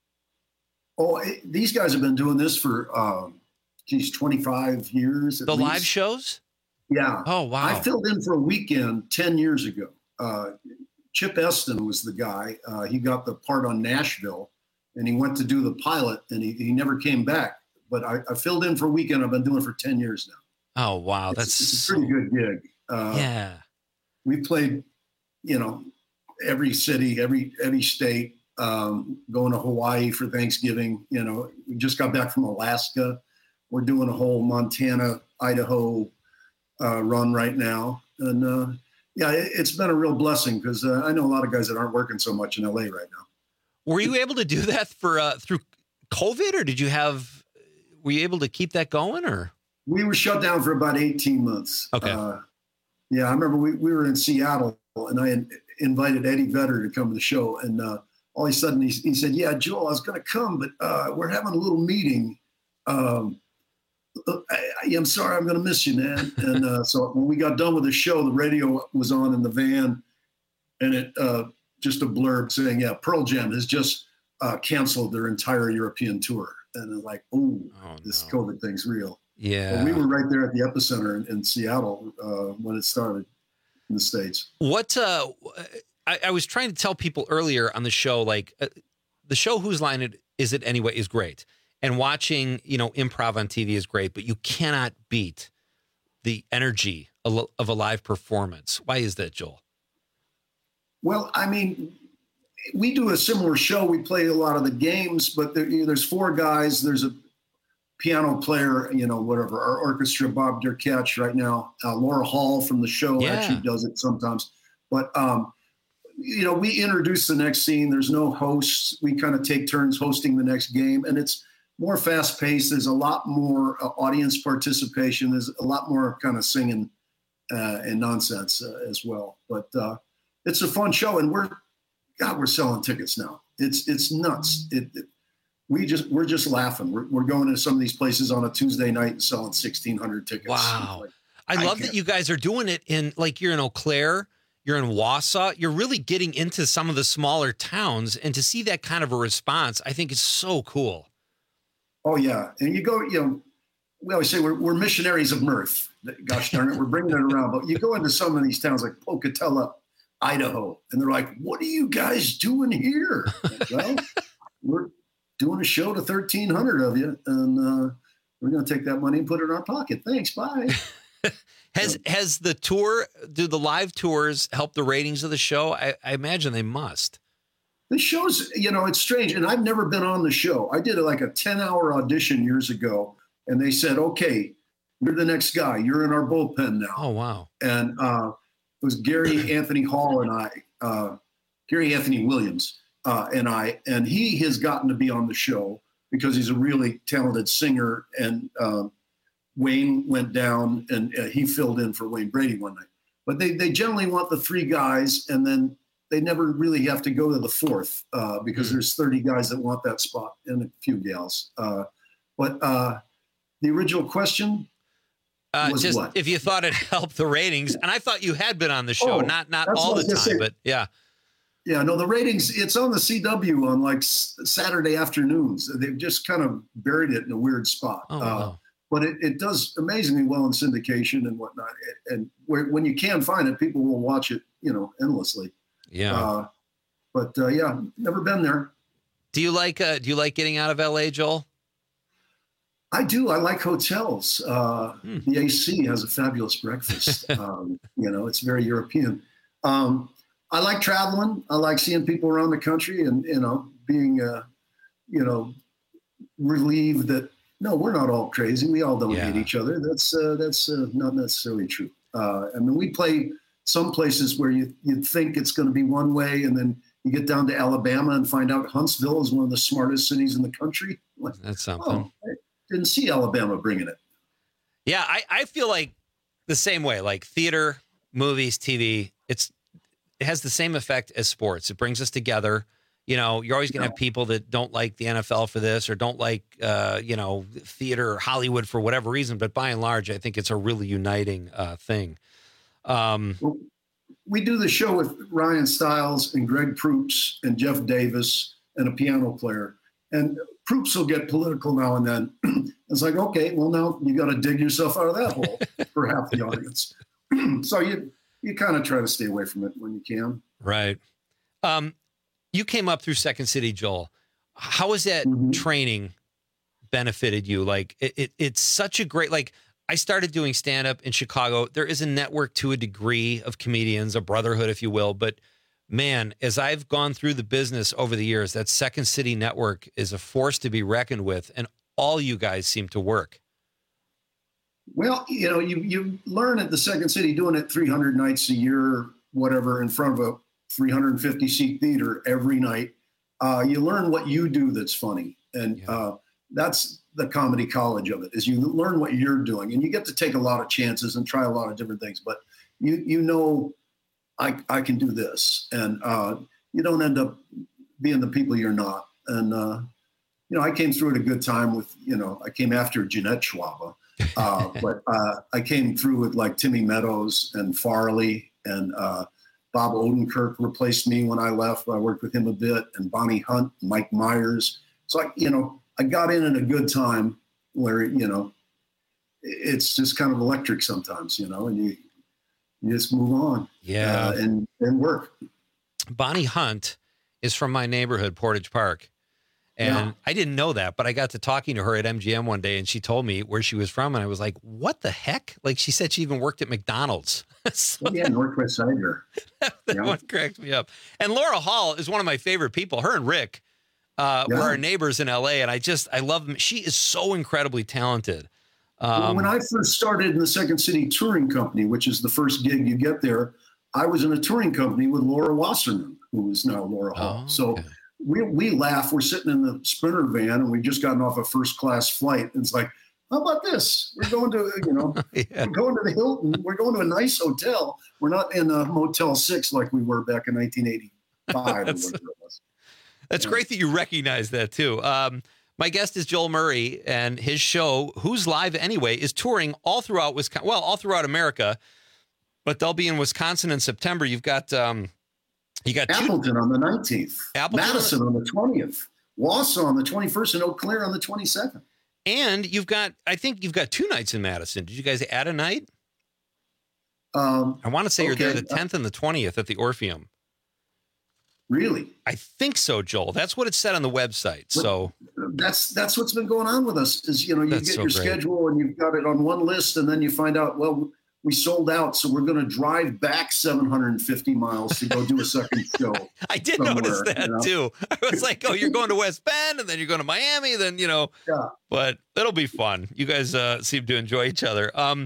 Oh, eh, these guys have been doing this for, um, geez, twenty-five years. At The least. live shows? Yeah. Oh, wow. I filled in for a weekend ten years ago. Uh, Chip Eston was the guy. Uh, he got the part on Nashville, and he went to do the pilot, and he, he never came back. But I, I filled in for a weekend. I've been doing it for ten years now. Oh, wow. It's, That's it's a pretty good gig. Uh, yeah. We played, you know, every city, every every state. Um, going to Hawaii for Thanksgiving. You know, we just got back from Alaska. We're doing a whole Montana, Idaho uh, run right now, and uh, yeah, it, it's been a real blessing because uh, I know a lot of guys that aren't working so much in L A right now. Were you able to do that for uh, through COVID, or did you have? Were you able to keep that going, or? We were shut down for about eighteen months. Okay. Uh, yeah, I remember we, we were in Seattle, and I in, invited Eddie Vedder to come to the show, and uh, all of a sudden he, he said, "Yeah, Joel, I was going to come, but uh, we're having a little meeting. Um, I, I'm sorry, I'm going to miss you, man." And uh, so when we got done with the show, the radio was on in the van, and it uh, just a blurb saying, "Yeah, Pearl Jam has just uh, canceled their entire European tour." And I'm like, "Ooh, oh, this no. COVID thing's real." Yeah. But we were right there at the epicenter in, in Seattle uh, when it started in the States. What uh, I, I was trying to tell people earlier on the show, like uh, the show Whose Line It Is It Anyway is great. And watching, you know, improv on T V is great, but you cannot beat the energy of a live performance. Why is that, Joel? Well, I mean, we do a similar show. We play a lot of the games, but there, you know, there's four guys. There's a piano player, you know, whatever, our orchestra, Bob Durkach right now. Uh, Laura Hall from the show Yeah. actually does it sometimes. But, um, you know, we introduce the next scene. There's no hosts. We kind of take turns hosting the next game. And it's more fast paced. There's a lot more uh, audience participation. There's a lot more kind of singing uh, and nonsense uh, as well. But uh, it's a fun show. And we're, God, we're selling tickets now. It's it's nuts. It, it we just we're just laughing. We're we're going to some of these places on a Tuesday night and selling sixteen hundred tickets. Wow. Like, I love can't- that you guys are doing it in, like, you're in Eau Claire, you're in Wausau, you're really getting into some of the smaller towns, and to see that kind of a response, I think is so cool. Oh yeah, and you go, you know, we always say we're, we're missionaries of mirth. Gosh darn it, we're bringing it around. But you go into some of these towns like Pocatello, Idaho, and they're like, "What are you guys doing here?" Well, we're doing a show to thirteen hundred of you, and uh, we're going to take that money and put it in our pocket. Thanks, bye. Has has the tour, do the live tours help the ratings of the show? I, I imagine they must. The show's, you know, it's strange. And I've never been on the show. I did like a ten hour audition years ago, and they said, okay, you're the next guy. You're in our bullpen now. Oh, wow. And uh, it was Gary Anthony Hall and I, uh, Gary Anthony Williams uh, and I, and he has gotten to be on the show because he's a really talented singer. And uh, Wayne went down and uh, he filled in for Wayne Brady one night. But they, they generally want the three guys, and then they never really have to go to the fourth uh, because mm-hmm. there's thirty guys that want that spot and a few gals. Uh, but uh, the original question uh, was just what? If you thought it helped the ratings, and I thought you had been on the show, Oh, not not that's all what the I was time, gonna say. but yeah. Yeah, no, the ratings, it's on the C W on like s- Saturday afternoons. They've just kind of buried it in a weird spot. Oh, uh, wow. But it, it does amazingly well in syndication and whatnot. And where, when you can find it, people will watch it, you know, endlessly. Yeah. Uh, but uh, yeah, never been there. Do you like uh, do you like getting out of L A, Joel? I do. I like hotels. Uh, Hmm. The A C has a fabulous breakfast. um, you know, it's very European. Um, I like traveling. I like seeing people around the country and, you know, being, uh, you know, relieved that, no, we're not all crazy. We all don't Yeah. hate each other. That's uh, that's uh, not necessarily true. Uh, I mean, we play some places where you, you'd think it's going to be one way, and then you get down to Alabama and find out Huntsville is one of the smartest cities in the country. Like, That's something. oh, I didn't see Alabama bringing it. Yeah, I, I feel like the same way. Like theater, movies, T V, it's it has the same effect as sports. It brings us together. You know, you're always going to have people that don't like the N F L for this or don't like, uh, you know, theater or Hollywood for whatever reason. But by and large, I think it's a really uniting uh, thing. Um, Well, we do the show with Ryan Stiles and Greg Proops and Jeff Davis and a piano player. And Proops will get political now and then. It's like, okay, well, now you got to dig yourself out of that hole for half the audience. So you you kind of try to stay away from it when you can. Right. Um, you came up through Second City, Joel. How has that Mm-hmm. training benefited you? Like it, it, it's such a great, like I started doing stand up in Chicago. There is a network to a degree of comedians, a brotherhood, if you will. But man, as I've gone through the business over the years, that Second City network is a force to be reckoned with. And all you guys seem to work. Well, you know, you you learn at the Second City doing it three hundred nights a year, whatever, in front of a three hundred fifty seat theater every night. Uh, you learn what you do that's funny, and Yeah. uh, that's the comedy college of it. Is you learn what you're doing, and you get to take a lot of chances and try a lot of different things. But you you know, I I can do this, and uh, you don't end up being the people you're not. And uh, you know, I came through at a good time with, you know, I came after Jeanette Schwaba. uh, but uh, I came through with like Timmy Meadows and Farley, and uh, Bob Odenkirk replaced me when I left. I worked with him a bit, and Bonnie Hunt, Mike Myers. So, I, you know, I got in at a good time where, you know, it's just kind of electric sometimes, you know, and you, you just move on Yeah. uh, and, and work. Bonnie Hunt is from my neighborhood, Portage Park. And Yeah. I didn't know that, but I got to talking to her at M G M one day, and she told me where she was from. And I was like, what the heck? Like, she said she even worked at McDonald's. So Oh, yeah, Northwest Cider. that Yeah. one cracked me up. And Laura Hall is one of my favorite people. Her and Rick uh, Yeah. were our neighbors in L A, and I just, I love them. She is so incredibly talented. Well, Um, when I first started in the Second City Touring Company, which is the first gig you get there, I was in a touring company with Laura Wasserman, who is now Laura Hall. Oh, so okay. we we laugh. We're sitting in the Sprinter van, and we've just gotten off a first class flight. And it's like, how about this? We're going to, you know, Yeah. we're going to the Hilton. We're going to a nice hotel. We're not in a Motel Six like we were back in nineteen eighty-five. or That's- whatever it was. That's great that you recognize that too. Um, my guest is Joel Murray, and his show, Who's Live Anyway, is touring all throughout Wisconsin. Well, all throughout America, but they'll be in Wisconsin in September. You've got um, you got two, Appleton on the nineteenth, Appleton on the- Madison on the twentieth, Wausau on the twenty-first, and Eau Claire on the twenty-second. And you've got, I think you've got two nights in Madison. Did you guys add a night? Um, I want to say okay. you're there the tenth and the twentieth at the Orpheum. Really? I think so, Joel. That's what it said on the website. So that's that's what's been going on with us. Is you know you That's get so your great. schedule and you've got it on one list, and then you find out well we sold out, so we're going to drive back seven hundred fifty miles to go do a second show. I did somewhere, notice that you know? too. I was like, oh, you're going to West Bend and then you're going to Miami, then, you know, yeah. But it'll be fun. You guys uh, seem to enjoy each other. Um,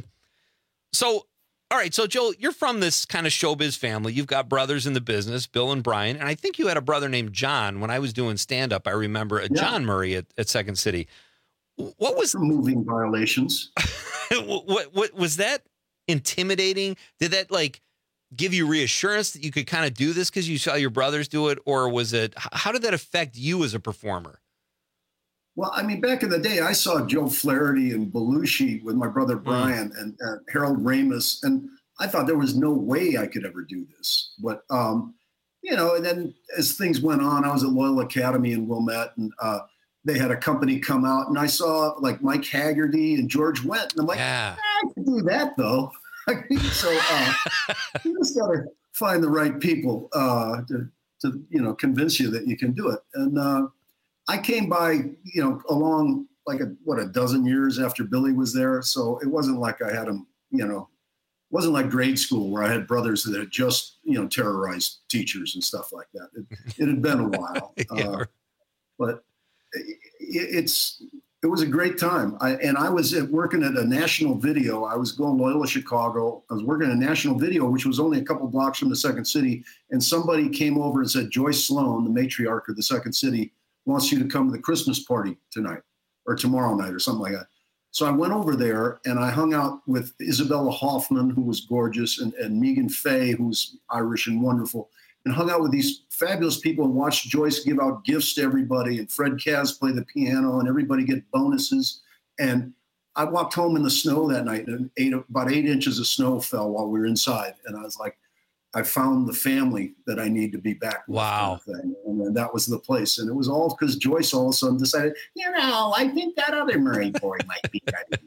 so, all right. So, Joel, you're from this kind of showbiz family. You've got brothers in the business, Bill and Brian. And I think you had a brother named John. When I was doing stand up, I remember a Yeah. John Murray at, at Second City. What was For moving violations? what, what, what was that intimidating? Did that like give you reassurance that you could kind of do this because you saw your brothers do it? Or was it, h- how did that affect you as a performer? Well, I mean, back in the day, I saw Joe Flaherty and Belushi with my Hmm. brother Brian and uh, Harold Ramis, and I thought there was no way I could ever do this. But um, you know, and then as things went on, I was at Loyal Academy in Wilmette, and uh, they had a company come out, and I saw like Mike Haggerty and George Wendt, and I'm like, Yeah. I can do that though. so uh, you just got to find the right people uh, to, to you know convince you that you can do it. And uh, I came by you know along like a, what a dozen years after Billy was there, so it wasn't like I had him you know wasn't like grade school where I had brothers that had just you know terrorized teachers and stuff like that. It, it had been a while, Yeah. uh, but it, it's. It was a great time. I, and I was at, working at a national video. I was going Loyola Chicago. I was working at a national video, which was only a couple blocks from the Second City. And somebody came over and said, Joyce Sloan, the matriarch of the Second City, wants you to come to the Christmas party tonight or tomorrow night or something like that. So I went over there and I hung out with Isabella Hoffman, who was gorgeous, and, and Megan Fay, who's Irish and wonderful, and hung out with these fabulous people and watched Joyce give out gifts to everybody, and Fred Kaz play the piano, and everybody get bonuses. And I walked home in the snow that night, and eight, about eight inches of snow fell while we were inside. And I was like, I found the family that I need to be back with. Wow. Kind of thing. And then that was the place. And it was all because Joyce all of a sudden decided, you know, I think that other Murray boy might be ready.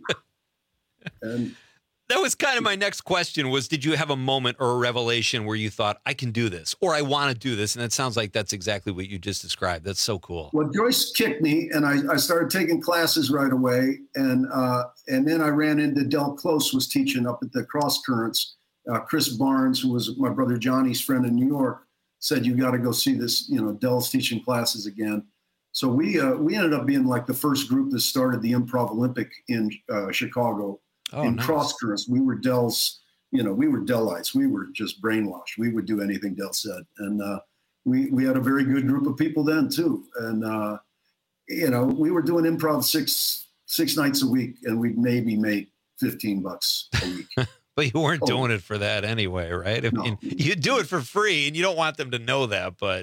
And That was kind of my next question was, did you have a moment or a revelation where you thought, I can do this, or I want to do this? And it sounds like that's exactly what you just described. That's so cool. Well, Joyce kicked me, and I, I started taking classes right away. And uh, and then I ran into Del Close was teaching up at the Cross Currents. Uh, Chris Barnes, who was my brother Johnny's friend in New York, said, you got to go see this, you know, Del's teaching classes again. So we uh, we ended up being like the first group that started the Improv Olympic in uh, Chicago. Oh, in nice. Cross Currents. We were Del's, you know, we were Delites. We were just brainwashed. We would do anything Del said. And uh, we, we had a very good group of people then too. And, uh, you know, we were doing improv six, six nights a week, and we maybe made fifteen bucks a week. But you weren't Oh. doing it for that anyway, right? I mean, you do it for free, and you don't want them to know that, but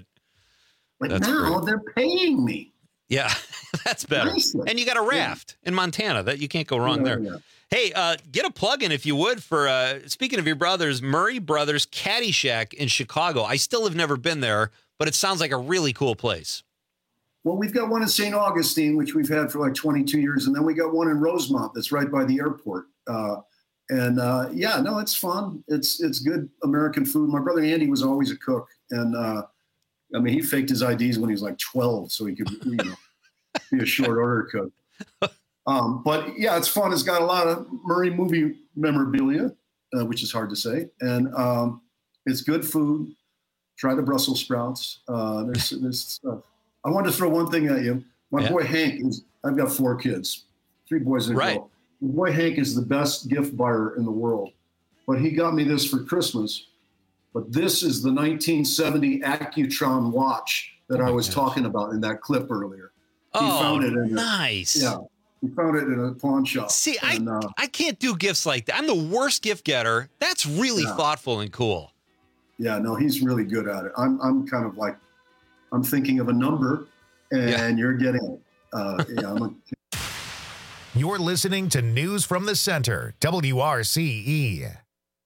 But that's now great. they're paying me. Yeah, that's better. Nicely. And you got a raft in Montana. That you can't go wrong Yeah, there. yeah. Hey, uh, get a plug in if you would for, uh, speaking of your brothers, Murray Brothers Caddyshack in Chicago. I still have never been there, but it sounds like a really cool place. Well, we've got one in Saint Augustine, which we've had for like twenty-two years. And then we got one in Rosemont that's right by the airport. Uh, and uh, yeah, no, it's fun. It's it's good American food. My brother Andy was always a cook. And uh, I mean, he faked his I Ds when he was like twelve so he could, you know, be a short order cook. Um, but yeah, it's fun. It's got a lot of Murray movie memorabilia, uh, which is hard to say. And um, it's good food. Try the Brussels sprouts. Uh, there's, there's stuff. I wanted to throw one thing at you. My Yeah. boy Hank is, I've got four kids, three boys and a Right. girl. My boy Hank is the best gift buyer in the world. But he got me this for Christmas. But this is the nineteen seventy Accutron watch that I was talking about in that clip earlier. He Oh, found it in a- nice. Yeah. He found it in a pawn shop. See, and, I, uh, I can't do gifts like that. I'm the worst gift getter. That's really Yeah. thoughtful and cool. yeah, no, he's really good at it. I'm, I'm kind of like, I'm thinking of a number, and you're getting it. Uh, yeah, I'm a, You're listening to News from the Center, W R C E.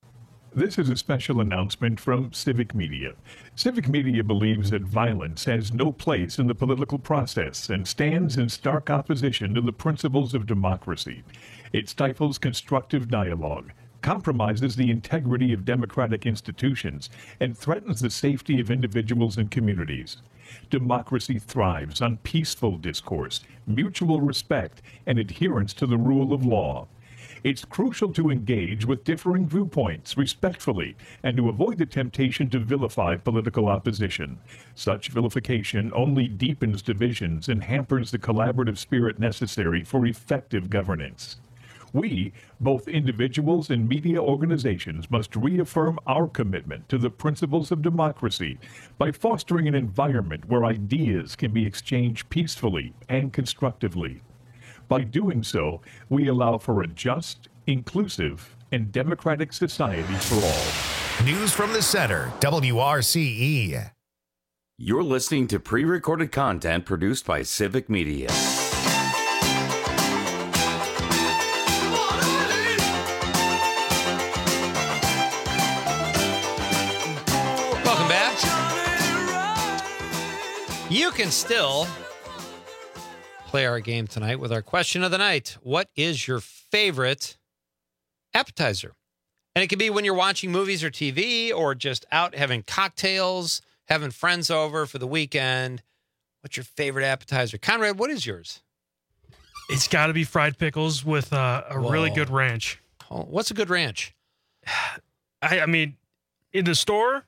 This is a special announcement from Civic Media. Civic Media believes that violence has no place in the political process and stands in stark opposition to the principles of democracy. It stifles constructive dialogue, compromises the integrity of democratic institutions, and threatens the safety of individuals and communities. Democracy thrives on peaceful discourse, mutual respect, and adherence to the rule of law. It's crucial to engage with differing viewpoints respectfully and to avoid the temptation to vilify political opposition. Such vilification only deepens divisions and hampers the collaborative spirit necessary for effective governance. We, both individuals and media organizations, must reaffirm our commitment to the principles of democracy by fostering an environment where ideas can be exchanged peacefully and constructively. By doing so, we allow for a just, inclusive, and democratic society for all. News from the Center, W R C E. You're listening to pre-recorded content produced by Civic Media. Welcome back. You can still play our game tonight with our question of the night. What is your favorite appetizer? And it can be when you're watching movies or T V or just out having cocktails, having friends over for the weekend. What's your favorite appetizer? Conrad, what is yours? It's got to be fried pickles with uh, a really Whoa. good ranch. Oh, what's a good ranch? I, I mean, in the store,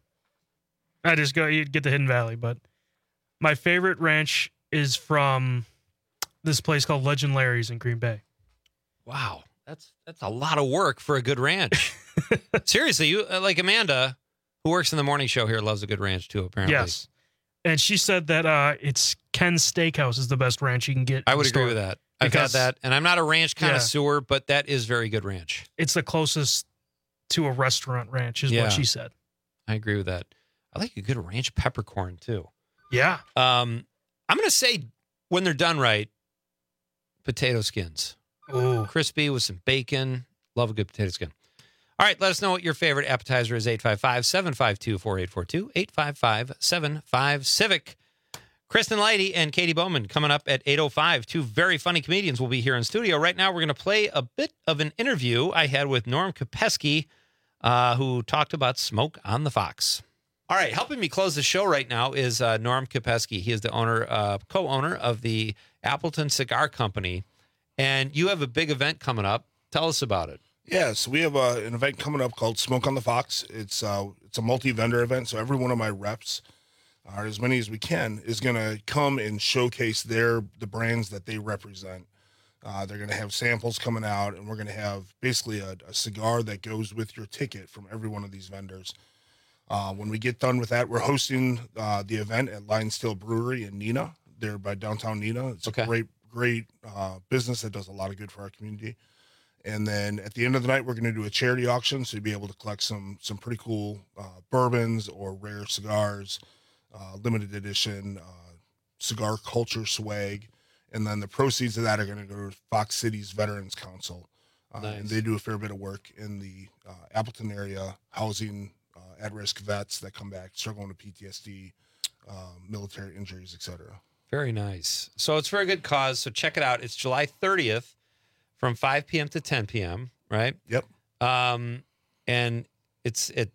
I just go you get the Hidden Valley. But my favorite ranch is from this place called Legend Larry's in Green Bay. Wow, that's that's a lot of work for a good ranch. Seriously, you uh, like Amanda, who works in the morning show here, loves a good ranch too. Apparently, Yes. And she said that uh, it's Ken's Steakhouse is the best ranch you can get. I in would the agree store. with that. I've Because- had that, and I'm not a ranch Yeah. connoisseur, but that is very good ranch. It's the closest to a restaurant ranch, is Yeah. what she said. I agree with that. I like a good ranch peppercorn too. Yeah. Um, I'm gonna say when they're done right, potato skins. Ooh. Crispy with some bacon. Love a good potato skin. All right, let us know what your favorite appetizer is. eight five five, seven five two, four eight four two, eight five five, seven five, Civic. Kristen Leidy and Katie Bowman coming up at eight oh five. Two very funny comedians will be here in studio. Right now, we're going to play a bit of an interview I had with Norm Kopeski, uh, who talked about Smoke on the Fox. All right, helping me close the show right now is uh, Norm Kopeski. He is the owner, uh, co-owner of the Appleton Cigar Company, and you have a big event coming up. Tell us about it. Yeah, so we have uh, an event coming up called Smoke on the Fox. It's uh, it's a multi-vendor event, so every one of my reps, or as many as we can, is going to come and showcase their the brands that they represent. Uh, they're going to have samples coming out, and we're going to have basically a, a cigar that goes with your ticket from every one of these vendors. Uh, when we get done with that, we're hosting uh, the event at Lion Still Brewery in Neenah. They're by downtown Neenah. It's Okay. a great, great uh, business that does a lot of good for our community. And then at the end of the night, we're going to do a charity auction, so you'll be able to collect some some pretty cool uh, bourbons or rare cigars, uh, limited edition uh, cigar culture swag, and then the proceeds of that are going to go to Fox City's Veterans Council, uh, Nice. and they do a fair bit of work in the uh, Appleton area, housing uh, at-risk vets that come back struggling with P T S D, um, military injuries, et cetera. Very nice. So it's for a good cause. So check it out. It's July thirtieth from five p.m. to ten p.m., right? Yep. Um, and it's at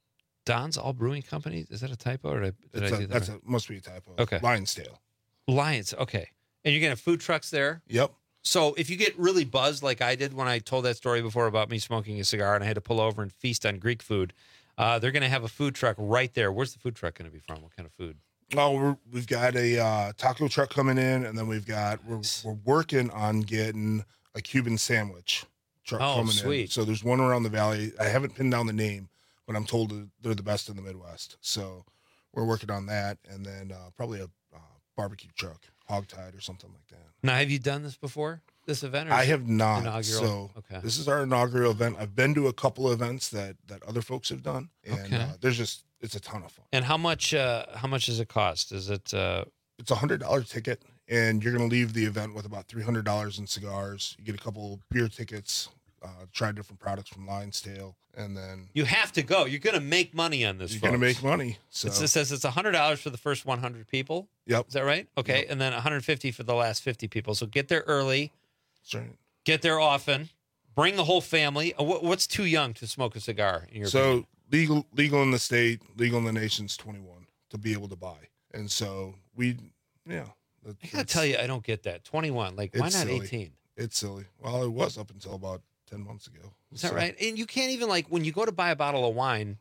Don's All Brewing Company. Is that a typo? Or did I, did That's I a, do that that's right? a, must be a typo. Okay. Lion's Tail. Lions. Okay. And you're going to have food trucks there? Yep. So if you get really buzzed like I did when I told that story before about me smoking a cigar and I had to pull over and feast on Greek food, uh, they're going to have a food truck right there. Where's the food truck going to be from? What kind of food? Oh, we're, we've got a uh, taco truck coming in, and then we've got we're we're working on getting a Cuban sandwich truck Oh, coming in. sweet. So there's one around the valley. I haven't pinned down the name, but I'm told that they're the best in the Midwest. So we're working on that, and then uh, probably a uh, barbecue truck, hogtied or something like that. Now, have you done this before? This event? Or I is have it not. Inaugural? So okay. this is our inaugural event. I've been to a couple of events that that other folks have done, and Okay. uh, there's just it's a ton of fun. And how much? Uh, how much does it cost? Is it? Uh, It's a hundred dollar ticket, and you're going to leave the event with about three hundred dollars in cigars. You get a couple beer tickets, uh, try different products from Lion's Tail, and then You have to go. You're going to make money on this. you're going to folks. make money. So It's- It says it's one hundred dollars for the first one hundred people. Yep. Is that right? Okay. And then one hundred fifty for the last fifty people. So get there early. That's right. Get there often. Bring the whole family. Uh, what- What's too young to smoke a cigar? In your So opinion? legal, legal in the state, legal in the nation's twenty-one to be able to buy, and so we, yeah. I gotta tell you, I don't get that. twenty-one. Like, why It's not silly. eighteen? It's silly. Well, it was up until about ten months ago. Is that So- right? And you can't even, like, when you go to buy a bottle of wine,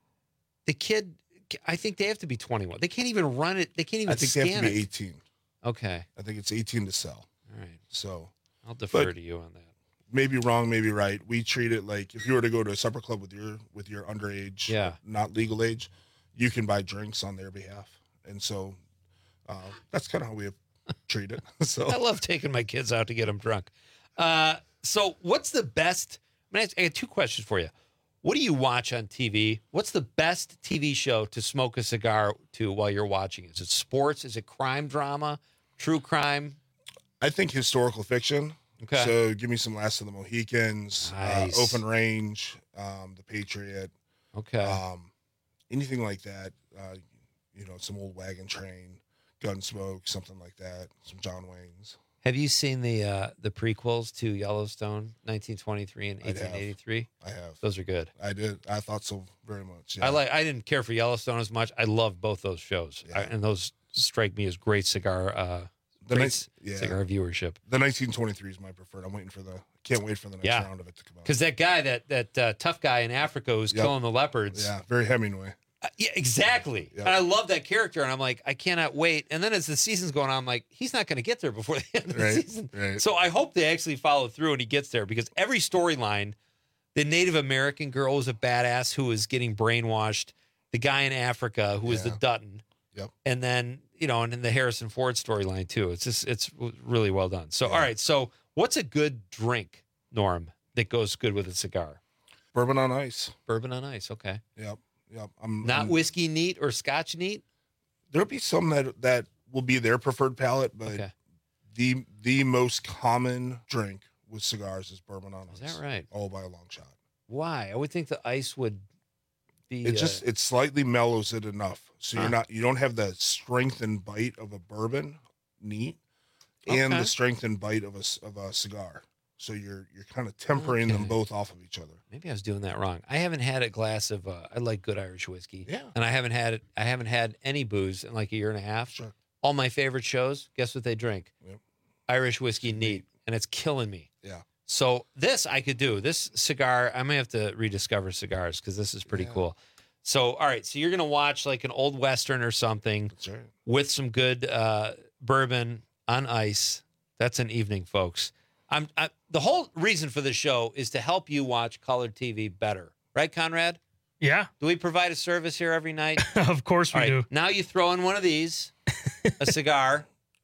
the kid, I think they have to be twenty-one. They can't even run it. They can't even I think scan they have to be it. eighteen. Okay. I think it's eighteen to sell. All right. So I'll defer but to you on that. Maybe wrong, maybe right. We treat it like if you were to go to a supper club with your with your underage, Yeah. not legal age, you can buy drinks on their behalf, and so uh, that's kind of how we treat it. So I love taking my kids out to get them drunk. Uh, so, what's the best? I, mean, I got two questions for you. What do you watch on T V? What's the best T V show to smoke a cigar to while you're watching? Is it sports? Is it crime drama? True crime? I think historical fiction. Okay. So give me some Last of the Mohicans, Nice. uh, Open Range, um, The Patriot. Okay. Um, anything like that. Uh, you know, some old Wagon Train, Gunsmoke, something like that. Some John Wayne's. Have you seen the uh, the prequels to Yellowstone, nineteen twenty-three and I have. eighteen eighty-three? I have. Those are good. I did. I thought so very much. Yeah. I like. I didn't care for Yellowstone as much. I love both those shows, I, and those strike me as great cigar, uh, The great nice- yeah. cigar viewership. The nineteen twenty-three is my preferred. I'm waiting for the. Can't wait for the next Yeah. round of it to come out. Because that guy, that that uh, tough guy in Africa who's Yep. killing the leopards. Yeah, very Hemingway. Uh, yeah, exactly. Yep. And I love that character, and I'm like, I cannot wait. And then as the season's going on, I'm like, he's not going to get there before the end of the Right, season. right. So I hope they actually follow through and he gets there, because every storyline, the Native American girl was a badass who was getting brainwashed, the guy in Africa who was the Yeah. Dutton, Yep. and then you know, and then the Harrison Ford storyline too. It's just it's really well done. So all right, so what's a good drink, Norm, that goes good with a cigar? Bourbon on ice. Bourbon on ice. Okay. Yep. Yep. I'm Not I'm- whiskey neat or Scotch neat. There'll be some that that will be their preferred palate, but Okay. the the most common drink with cigars is bourbon on Is ice. that right? All by a long shot. Why? I would think the ice would be. It uh, just it slightly mellows it enough, so Huh. you're not you don't have the strength and bite of a bourbon neat, and Okay. the strength and bite of a c- of a cigar. So you're you're kind of tempering them Okay. both off of each other. maybe I was doing that wrong. I haven't had a glass of. Uh, I like good Irish whiskey. Yeah. And I haven't had it. I haven't had any booze in like a year and a half. Sure. All my favorite shows. Guess what they drink? Yep. Irish whiskey neat, and it's killing me. Yeah. So this I could do. This cigar, I may have to rediscover cigars because this is pretty Yeah. cool. So all right, so you're gonna watch like an old western or something That's right. with some good uh, bourbon on ice. That's an evening, folks. I'm I, the whole reason for this show is to help you watch colored T V better, right, Conrad? Yeah, Do we provide a service here every night? of course we All right, do. now you throw in one of these, a cigar,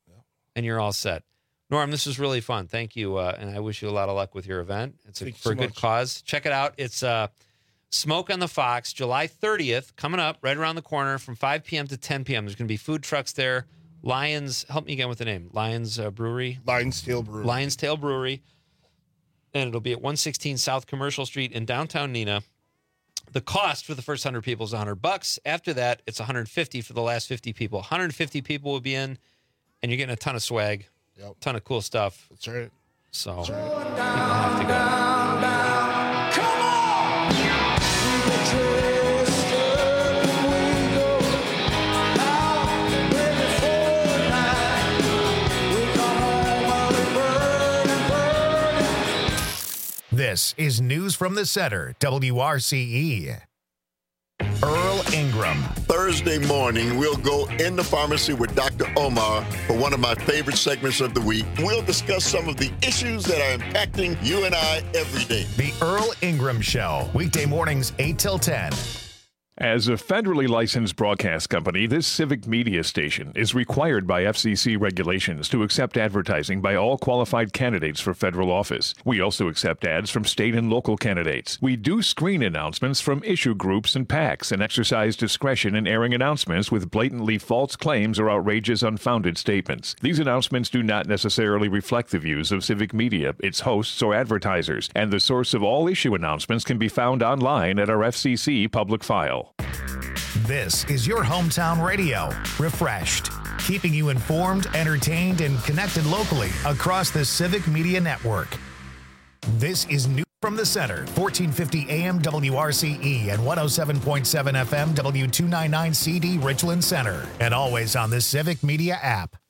and you're all set. Norm, this was really fun. Thank you, uh, and I wish you a lot of luck with your event. It's a, Thank you for so a good much. cause. Check it out. It's uh, Smoke on the Fox, July thirtieth, coming up right around the corner from five p.m. to ten p.m. There's going to be food trucks there. Lions, help me again with the name. Lions uh, Brewery. Lion's Tail Brewery. Lion's Tail Brewery. And it'll be at one sixteen South Commercial Street in downtown Neenah. The cost for the first one hundred people is one hundred bucks. After that, it's one hundred fifty for the last fifty people. one hundred fifty people will be in, and you're getting a ton of swag, Yep. ton of cool stuff. That's right. So That's right. people have to go. This is News from the Center, W R C E. Earl Ingram. Thursday morning, we'll go in the pharmacy with Doctor Omar for one of my favorite segments of the week. We'll discuss some of the issues that are impacting you and I every day. The Earl Ingram Show, weekday mornings eight till ten. As a federally licensed broadcast company, this civic media station is required by F C C regulations to accept advertising by all qualified candidates for federal office. We also accept ads from state and local candidates. We do screen announcements from issue groups and PACs and exercise discretion in airing announcements with blatantly false claims or outrageous, unfounded statements. These announcements do not necessarily reflect the views of Civic Media, its hosts, or advertisers, and the source of all issue announcements can be found online at our F C C public file. This is your hometown radio, refreshed, keeping you informed, entertained, and connected locally across the Civic Media Network. This is News from the Center, fourteen fifty A M W R C E and one oh seven point seven F M W two ninety-nine C D Richland Center, and always on the Civic Media app.